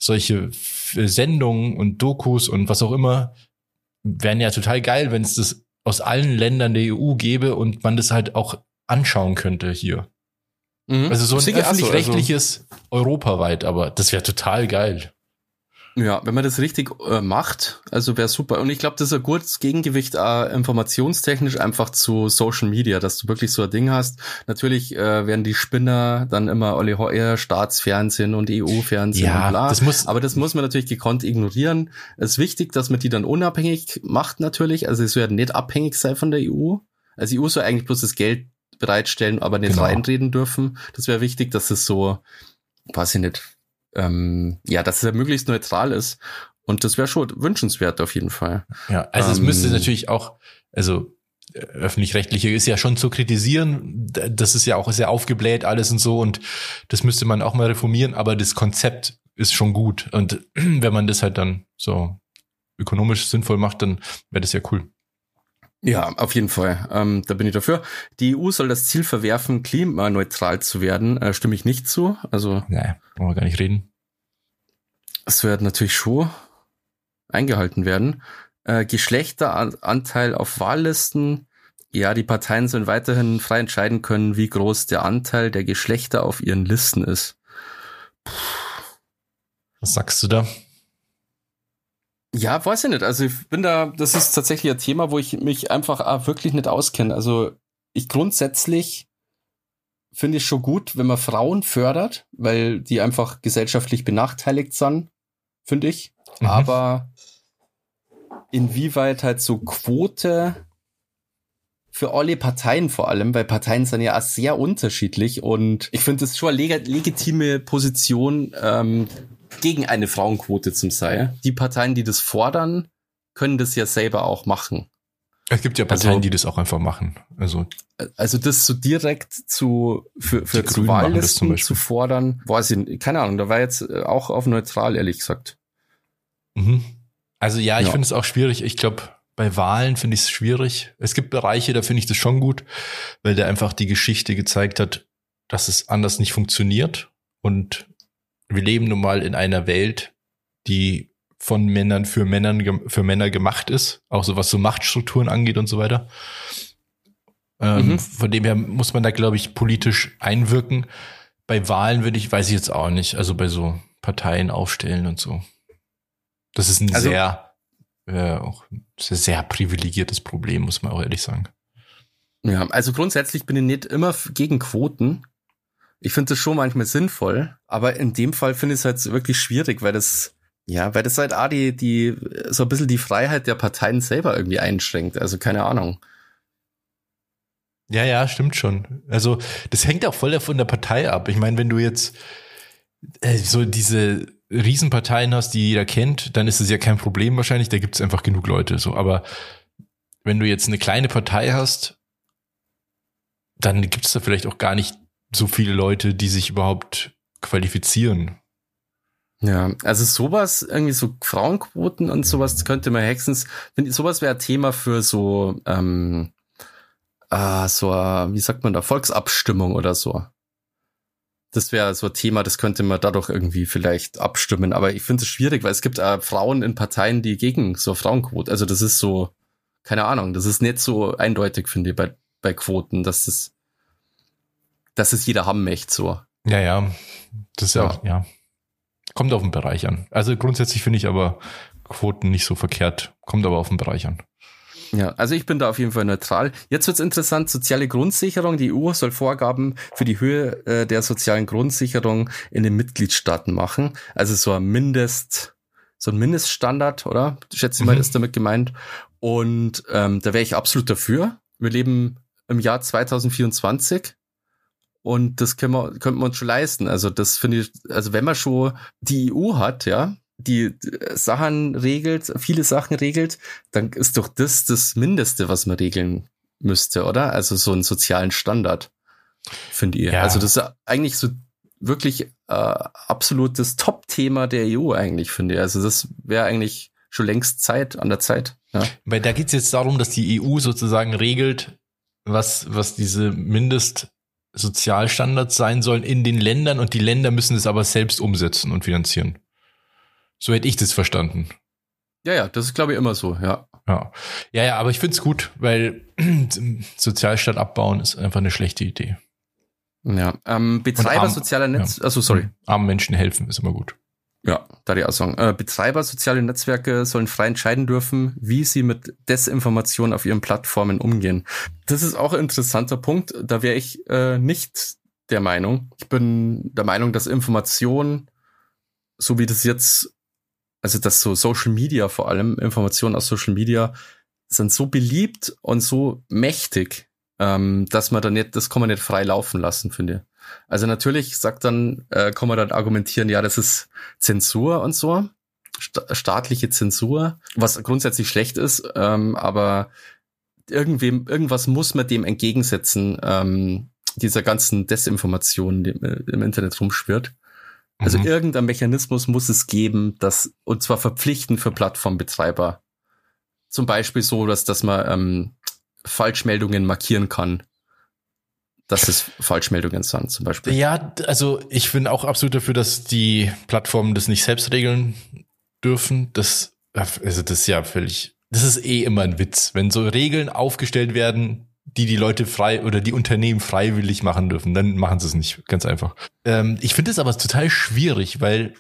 Sendungen und Dokus und was auch immer wären ja total geil, wenn es das aus allen Ländern der EU gäbe und man das halt auch anschauen könnte hier. Also so ein öffentlich-rechtliches europaweit, aber das wäre total geil. Ja, wenn man das richtig macht, also wäre super. Und ich glaube, das ist ein gutes Gegengewicht informationstechnisch einfach zu Social Media, dass du wirklich so ein Ding hast. Natürlich werden die Spinner dann immer Olli Heuer, Staatsfernsehen und EU-Fernsehen und bla. Aber das muss man natürlich gekonnt ignorieren. Es ist wichtig, dass man die dann unabhängig macht natürlich. Also es werden nicht abhängig sein von der EU. Also die EU soll eigentlich bloß das Geld bereitstellen, aber nicht reinreden dürfen. Das wäre wichtig, dass es so, weiß ich nicht, dass es möglichst neutral ist. Und das wäre schon wünschenswert auf jeden Fall. Ja, also es müsste natürlich auch, also öffentlich-rechtliche ist ja schon zu kritisieren. Das ist ja auch sehr aufgebläht alles und so. Und das müsste man auch mal reformieren. Aber das Konzept ist schon gut. Und wenn man das halt dann so ökonomisch sinnvoll macht, dann wäre das ja cool. Ja, auf jeden Fall. Da bin ich dafür. Die EU soll das Ziel verwerfen, klimaneutral zu werden. Stimme ich nicht zu. Also, nee, wollen wir gar nicht reden. Es wird natürlich schon eingehalten werden. Geschlechteranteil auf Wahllisten. Ja, die Parteien sollen weiterhin frei entscheiden können, wie groß der Anteil der Geschlechter auf ihren Listen ist. Was sagst du da? Ja, weiß ich nicht. Also ich bin das ist tatsächlich ein Thema, wo ich mich einfach auch wirklich nicht auskenne. Also ich grundsätzlich finde ich schon gut, wenn man Frauen fördert, weil die einfach gesellschaftlich benachteiligt sind, finde ich. Mhm. Aber inwieweit halt so Quote für alle Parteien vor allem, weil Parteien sind ja auch sehr unterschiedlich und ich finde das schon eine legitime Position, gegen eine Frauenquote zum sein. Die Parteien, die das fordern, können das ja selber auch machen. Es gibt ja Parteien, die das auch einfach machen. Also das so direkt für zu Wahllisten zu fordern, weiß ich nicht, keine Ahnung, da war jetzt auch auf neutral, ehrlich gesagt. Mhm. Also ich finde es auch schwierig. Ich glaube, bei Wahlen finde ich es schwierig. Es gibt Bereiche, da finde ich das schon gut, weil der einfach die Geschichte gezeigt hat, dass es anders nicht funktioniert. Und wir leben nun mal in einer Welt, die von Männern für Männer gemacht ist, auch so was so Machtstrukturen angeht und so weiter. Von dem her muss man da, glaube ich, politisch einwirken. Bei Wahlen weiß ich jetzt auch nicht, also bei so Parteien aufstellen und so. Das ist ein sehr privilegiertes Problem, muss man auch ehrlich sagen. Ja, also grundsätzlich bin ich nicht immer gegen Quoten. Ich finde das schon manchmal sinnvoll, aber in dem Fall finde ich es halt wirklich schwierig, weil das halt auch die so ein bisschen die Freiheit der Parteien selber irgendwie einschränkt. Also keine Ahnung. Ja, stimmt schon. Also das hängt auch voll von der Partei ab. Ich meine, wenn du jetzt so diese Riesenparteien hast, die jeder kennt, dann ist es ja kein Problem wahrscheinlich. Da gibt es einfach genug Leute. So, aber wenn du jetzt eine kleine Partei hast, dann gibt es da vielleicht auch gar nicht so viele Leute, die sich überhaupt qualifizieren. Ja, also sowas, irgendwie so Frauenquoten und sowas könnte man höchstens, sowas wäre ein Thema für so, wie sagt man da, Volksabstimmung oder so. Das wäre so ein Thema, das könnte man dadurch irgendwie vielleicht abstimmen. Aber ich finde es schwierig, weil es gibt Frauen in Parteien, die gegen so Frauenquote, also das ist so, keine Ahnung, das ist nicht so eindeutig, finde ich, bei Quoten, dass es jeder haben möchte, so. Ja, das ist ja. Kommt auf den Bereich an. Also grundsätzlich finde ich aber Quoten nicht so verkehrt, kommt aber auf den Bereich an. Ja, also ich bin da auf jeden Fall neutral. Jetzt wird's interessant, soziale Grundsicherung. Die EU soll Vorgaben für die Höhe der sozialen Grundsicherung in den Mitgliedstaaten machen. Also so ein Mindeststandard, oder? Schätze ich mal, ist damit gemeint. Und da wäre ich absolut dafür. Wir leben im Jahr 2024. Und das könnten wir uns schon leisten. Also das finde ich, also wenn man schon die EU hat, ja, die Sachen regelt, viele Sachen regelt, dann ist doch das Mindeste, was man regeln müsste, oder? Also so einen sozialen Standard, finde ich. Ja. Also das ist eigentlich so wirklich absolutes Top-Thema der EU eigentlich, finde ich. Also das wäre eigentlich schon längst an der Zeit. Ja. Weil da geht es jetzt darum, dass die EU sozusagen regelt, was diese Mindestsozialstandards sein sollen in den Ländern und die Länder müssen es aber selbst umsetzen und finanzieren. So hätte ich das verstanden. Ja, das ist, glaube ich, immer so, ja. Ja, aber ich finde es gut, weil Sozialstaat abbauen ist einfach eine schlechte Idee. Ja, Betreiber sozialer Netz, sorry. Armen Menschen helfen ist immer gut. Ja, da die auch sagen, Betreiber soziale Netzwerke sollen frei entscheiden dürfen, wie sie mit Desinformation auf ihren Plattformen umgehen. Das ist auch ein interessanter Punkt. Da wäre ich nicht der Meinung. Ich bin der Meinung, dass Information, so wie das jetzt, also dass so Social Media vor allem, Informationen aus Social Media sind so beliebt und so mächtig, dass man dann nicht, das kann man nicht frei laufen lassen, finde ich. Also natürlich kann man dann argumentieren, ja, das ist Zensur und so, staatliche Zensur, was grundsätzlich schlecht ist, aber irgendwas muss man dem entgegensetzen, dieser ganzen Desinformation, die im Internet rumschwirrt. Also irgendein Mechanismus muss es geben, und zwar verpflichtend für Plattformbetreiber. Zum Beispiel so, dass man Falschmeldungen markieren kann. Dass es Falschmeldungen sind, zum Beispiel. Ja, also ich bin auch absolut dafür, dass die Plattformen das nicht selbst regeln dürfen. Das ist ja völlig, das ist eh immer ein Witz, wenn so Regeln aufgestellt werden, die Leute frei oder die Unternehmen freiwillig machen dürfen, dann machen sie es nicht, ganz einfach. Ich finde es aber total schwierig, weil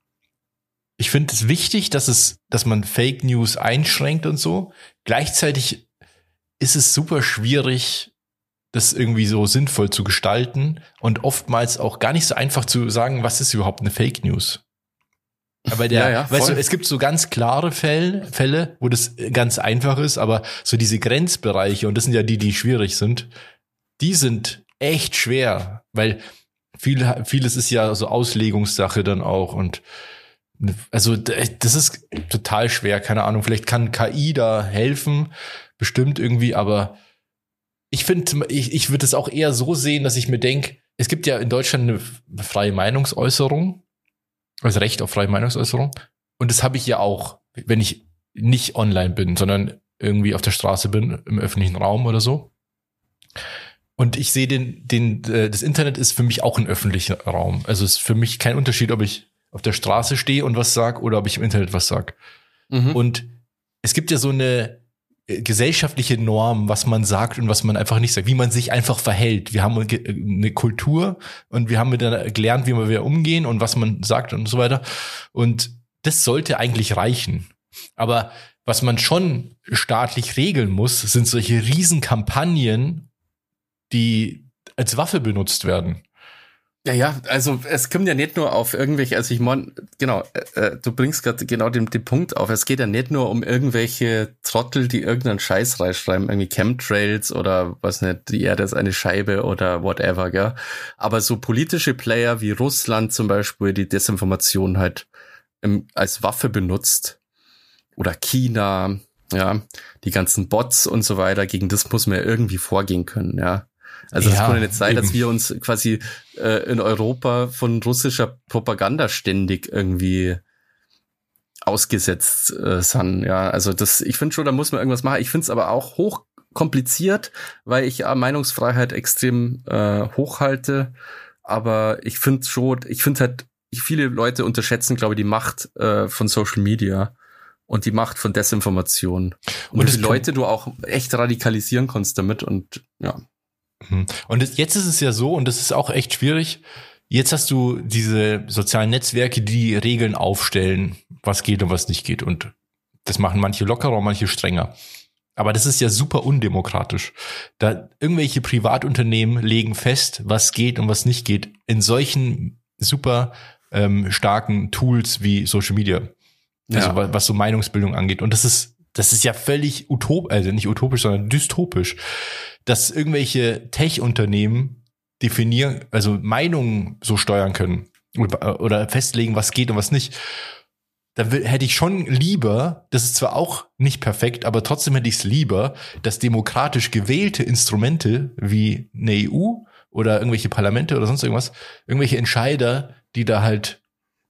ich finde es wichtig, dass man Fake News einschränkt und so. Gleichzeitig ist es super schwierig, das irgendwie so sinnvoll zu gestalten und oftmals auch gar nicht so einfach zu sagen, was ist überhaupt eine Fake News. Aber weißt du, es gibt so ganz klare Fälle, wo das ganz einfach ist, aber so diese Grenzbereiche, und das sind ja die schwierig sind, die sind echt schwer, weil vieles ist ja so Auslegungssache dann auch, und also das ist total schwer, keine Ahnung, vielleicht kann KI da helfen, bestimmt irgendwie, aber ich finde, ich würde es auch eher so sehen, dass ich mir denke, es gibt ja in Deutschland eine freie Meinungsäußerung, also Recht auf freie Meinungsäußerung. Und das habe ich ja auch, wenn ich nicht online bin, sondern irgendwie auf der Straße bin, im öffentlichen Raum oder so. Und ich sehe das Internet ist für mich auch ein öffentlicher Raum. Also es ist für mich kein Unterschied, ob ich auf der Straße stehe und was sag oder ob ich im Internet was sag. Und es gibt ja so eine gesellschaftliche Norm, was man sagt und was man einfach nicht sagt, wie man sich einfach verhält. Wir haben eine Kultur und wir haben gelernt, wie wir umgehen und was man sagt und so weiter. Und das sollte eigentlich reichen. Aber was man schon staatlich regeln muss, sind solche Riesenkampagnen, die als Waffe benutzt werden. Ja, also es kommt ja nicht nur auf irgendwelche, also ich meine, genau, du bringst gerade genau den Punkt auf, es geht ja nicht nur um irgendwelche Trottel, die irgendeinen Scheiß reinschreiben, irgendwie Chemtrails oder was nicht, die Erde ist eine Scheibe oder whatever, gell, aber so politische Player wie Russland zum Beispiel, die Desinformation halt als Waffe benutzt, oder China, ja, die ganzen Bots und so weiter, gegen das muss man ja irgendwie vorgehen können, ja. Also es kann ja nicht sein, dass wir uns quasi in Europa von russischer Propaganda ständig irgendwie ausgesetzt sind. Ja, also ich finde schon, da muss man irgendwas machen. Ich finde es aber auch hoch kompliziert, weil ich Meinungsfreiheit extrem hochhalte. Aber ich finde halt, viele Leute unterschätzen, glaube ich, die Macht von Social Media und die Macht von Desinformation. Und wie viele Leute du auch echt radikalisieren kannst damit und ja. Und jetzt ist es ja so, und das ist auch echt schwierig, jetzt hast du diese sozialen Netzwerke, die Regeln aufstellen, was geht und was nicht geht. Und das machen manche lockerer, manche strenger. Aber das ist ja super undemokratisch. Da irgendwelche Privatunternehmen legen fest, was geht und was nicht geht, in solchen super starken Tools wie Social Media. Also was so Meinungsbildung angeht. Und das ist ja völlig also nicht utopisch, sondern dystopisch, dass irgendwelche Tech-Unternehmen definieren, also Meinungen so steuern können oder festlegen, was geht und was nicht. Da hätte ich schon lieber, das ist zwar auch nicht perfekt, aber trotzdem hätte ich es lieber, dass demokratisch gewählte Instrumente wie eine EU oder irgendwelche Parlamente oder sonst irgendwas, irgendwelche Entscheider, die da halt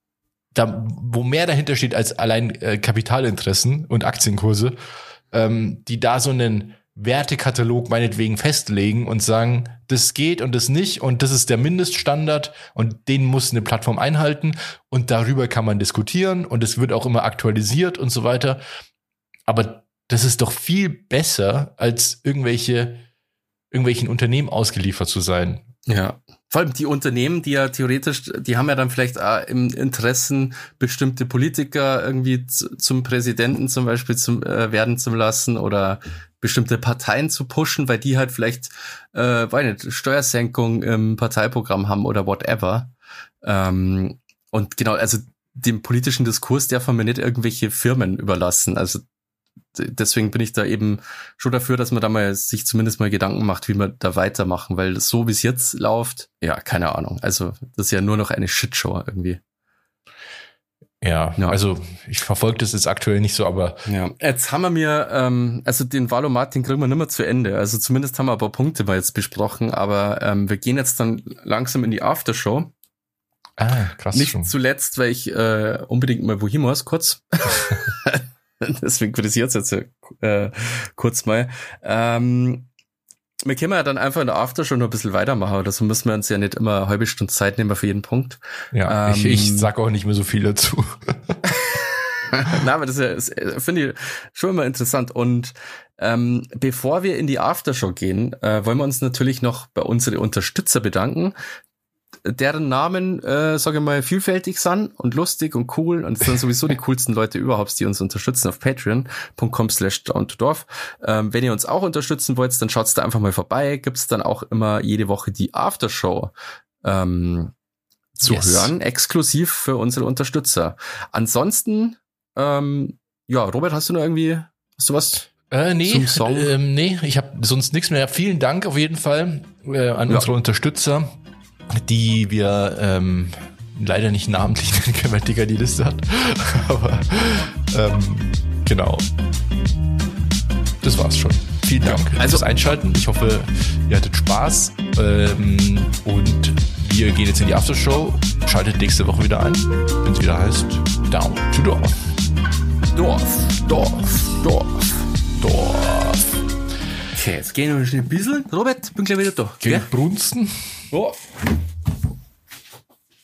wo mehr dahinter steht als allein Kapitalinteressen und Aktienkurse, die da so einen Wertekatalog meinetwegen festlegen und sagen, das geht und das nicht und das ist der Mindeststandard und den muss eine Plattform einhalten und darüber kann man diskutieren und es wird auch immer aktualisiert und so weiter. Aber das ist doch viel besser, als irgendwelchen Unternehmen ausgeliefert zu sein. Ja, Vor allem die Unternehmen, die ja theoretisch, die haben ja dann vielleicht auch im Interessen, bestimmte Politiker irgendwie zum Präsidenten zum Beispiel werden zu lassen oder bestimmte Parteien zu pushen, weil die halt vielleicht, weiß nicht, Steuersenkung im Parteiprogramm haben oder whatever. Und genau, also dem politischen Diskurs darf man mir nicht irgendwelche Firmen überlassen. Also deswegen bin ich da eben schon dafür, dass man da mal sich zumindest mal Gedanken macht, wie wir da weitermachen, weil so wie es jetzt läuft, ja, keine Ahnung. Also das ist ja nur noch eine Shitshow irgendwie. Ja, also ich verfolge das jetzt aktuell nicht so, aber... Ja, jetzt haben wir also den Valomat, den kriegen wir nicht mehr zu Ende. Also zumindest haben wir ein paar Punkte mal jetzt besprochen, aber wir gehen jetzt dann langsam in die Aftershow. Ah, krass. Nicht schon. zuletzt, weil ich unbedingt mal wohin muss, kurz. Deswegen kritisiert es jetzt kurz mal. Wir können ja dann einfach in der Aftershow noch ein bisschen weitermachen, oder so müssen wir uns ja nicht immer eine halbe Stunde Zeit nehmen für jeden Punkt. Ja, ich sag auch nicht mehr so viel dazu. Na, aber das finde ich schon immer interessant. Und bevor wir in die Aftershow gehen, wollen wir uns natürlich noch bei unseren Unterstützer bedanken, deren Namen, sage ich mal, vielfältig sind und lustig und cool und es sind sowieso die coolsten Leute überhaupt, die uns unterstützen auf patreon.com/downtodorf. Wenn ihr uns auch unterstützen wollt, dann schaut's da einfach mal vorbei. Gibt's dann auch immer jede Woche die Aftershow zu hören, exklusiv für unsere Unterstützer. Ansonsten, Robert, hast du was? Nee, nee, ich habe sonst nichts mehr. Vielen Dank auf jeden Fall an unsere Unterstützer, die wir leider nicht namentlich nennen können, weil Digga die Liste hat. Aber genau. Das war's schon. Vielen Dank fürs Einschalten. Ich hoffe, ihr hattet Spaß. Und wir gehen jetzt in die Aftershow. Schaltet nächste Woche wieder ein, wenn es wieder heißt Down to Dorf. Dorf. Okay, jetzt gehen wir schon ein bisschen. Robert, bin gleich wieder da. Gell? Brunsten. Oh.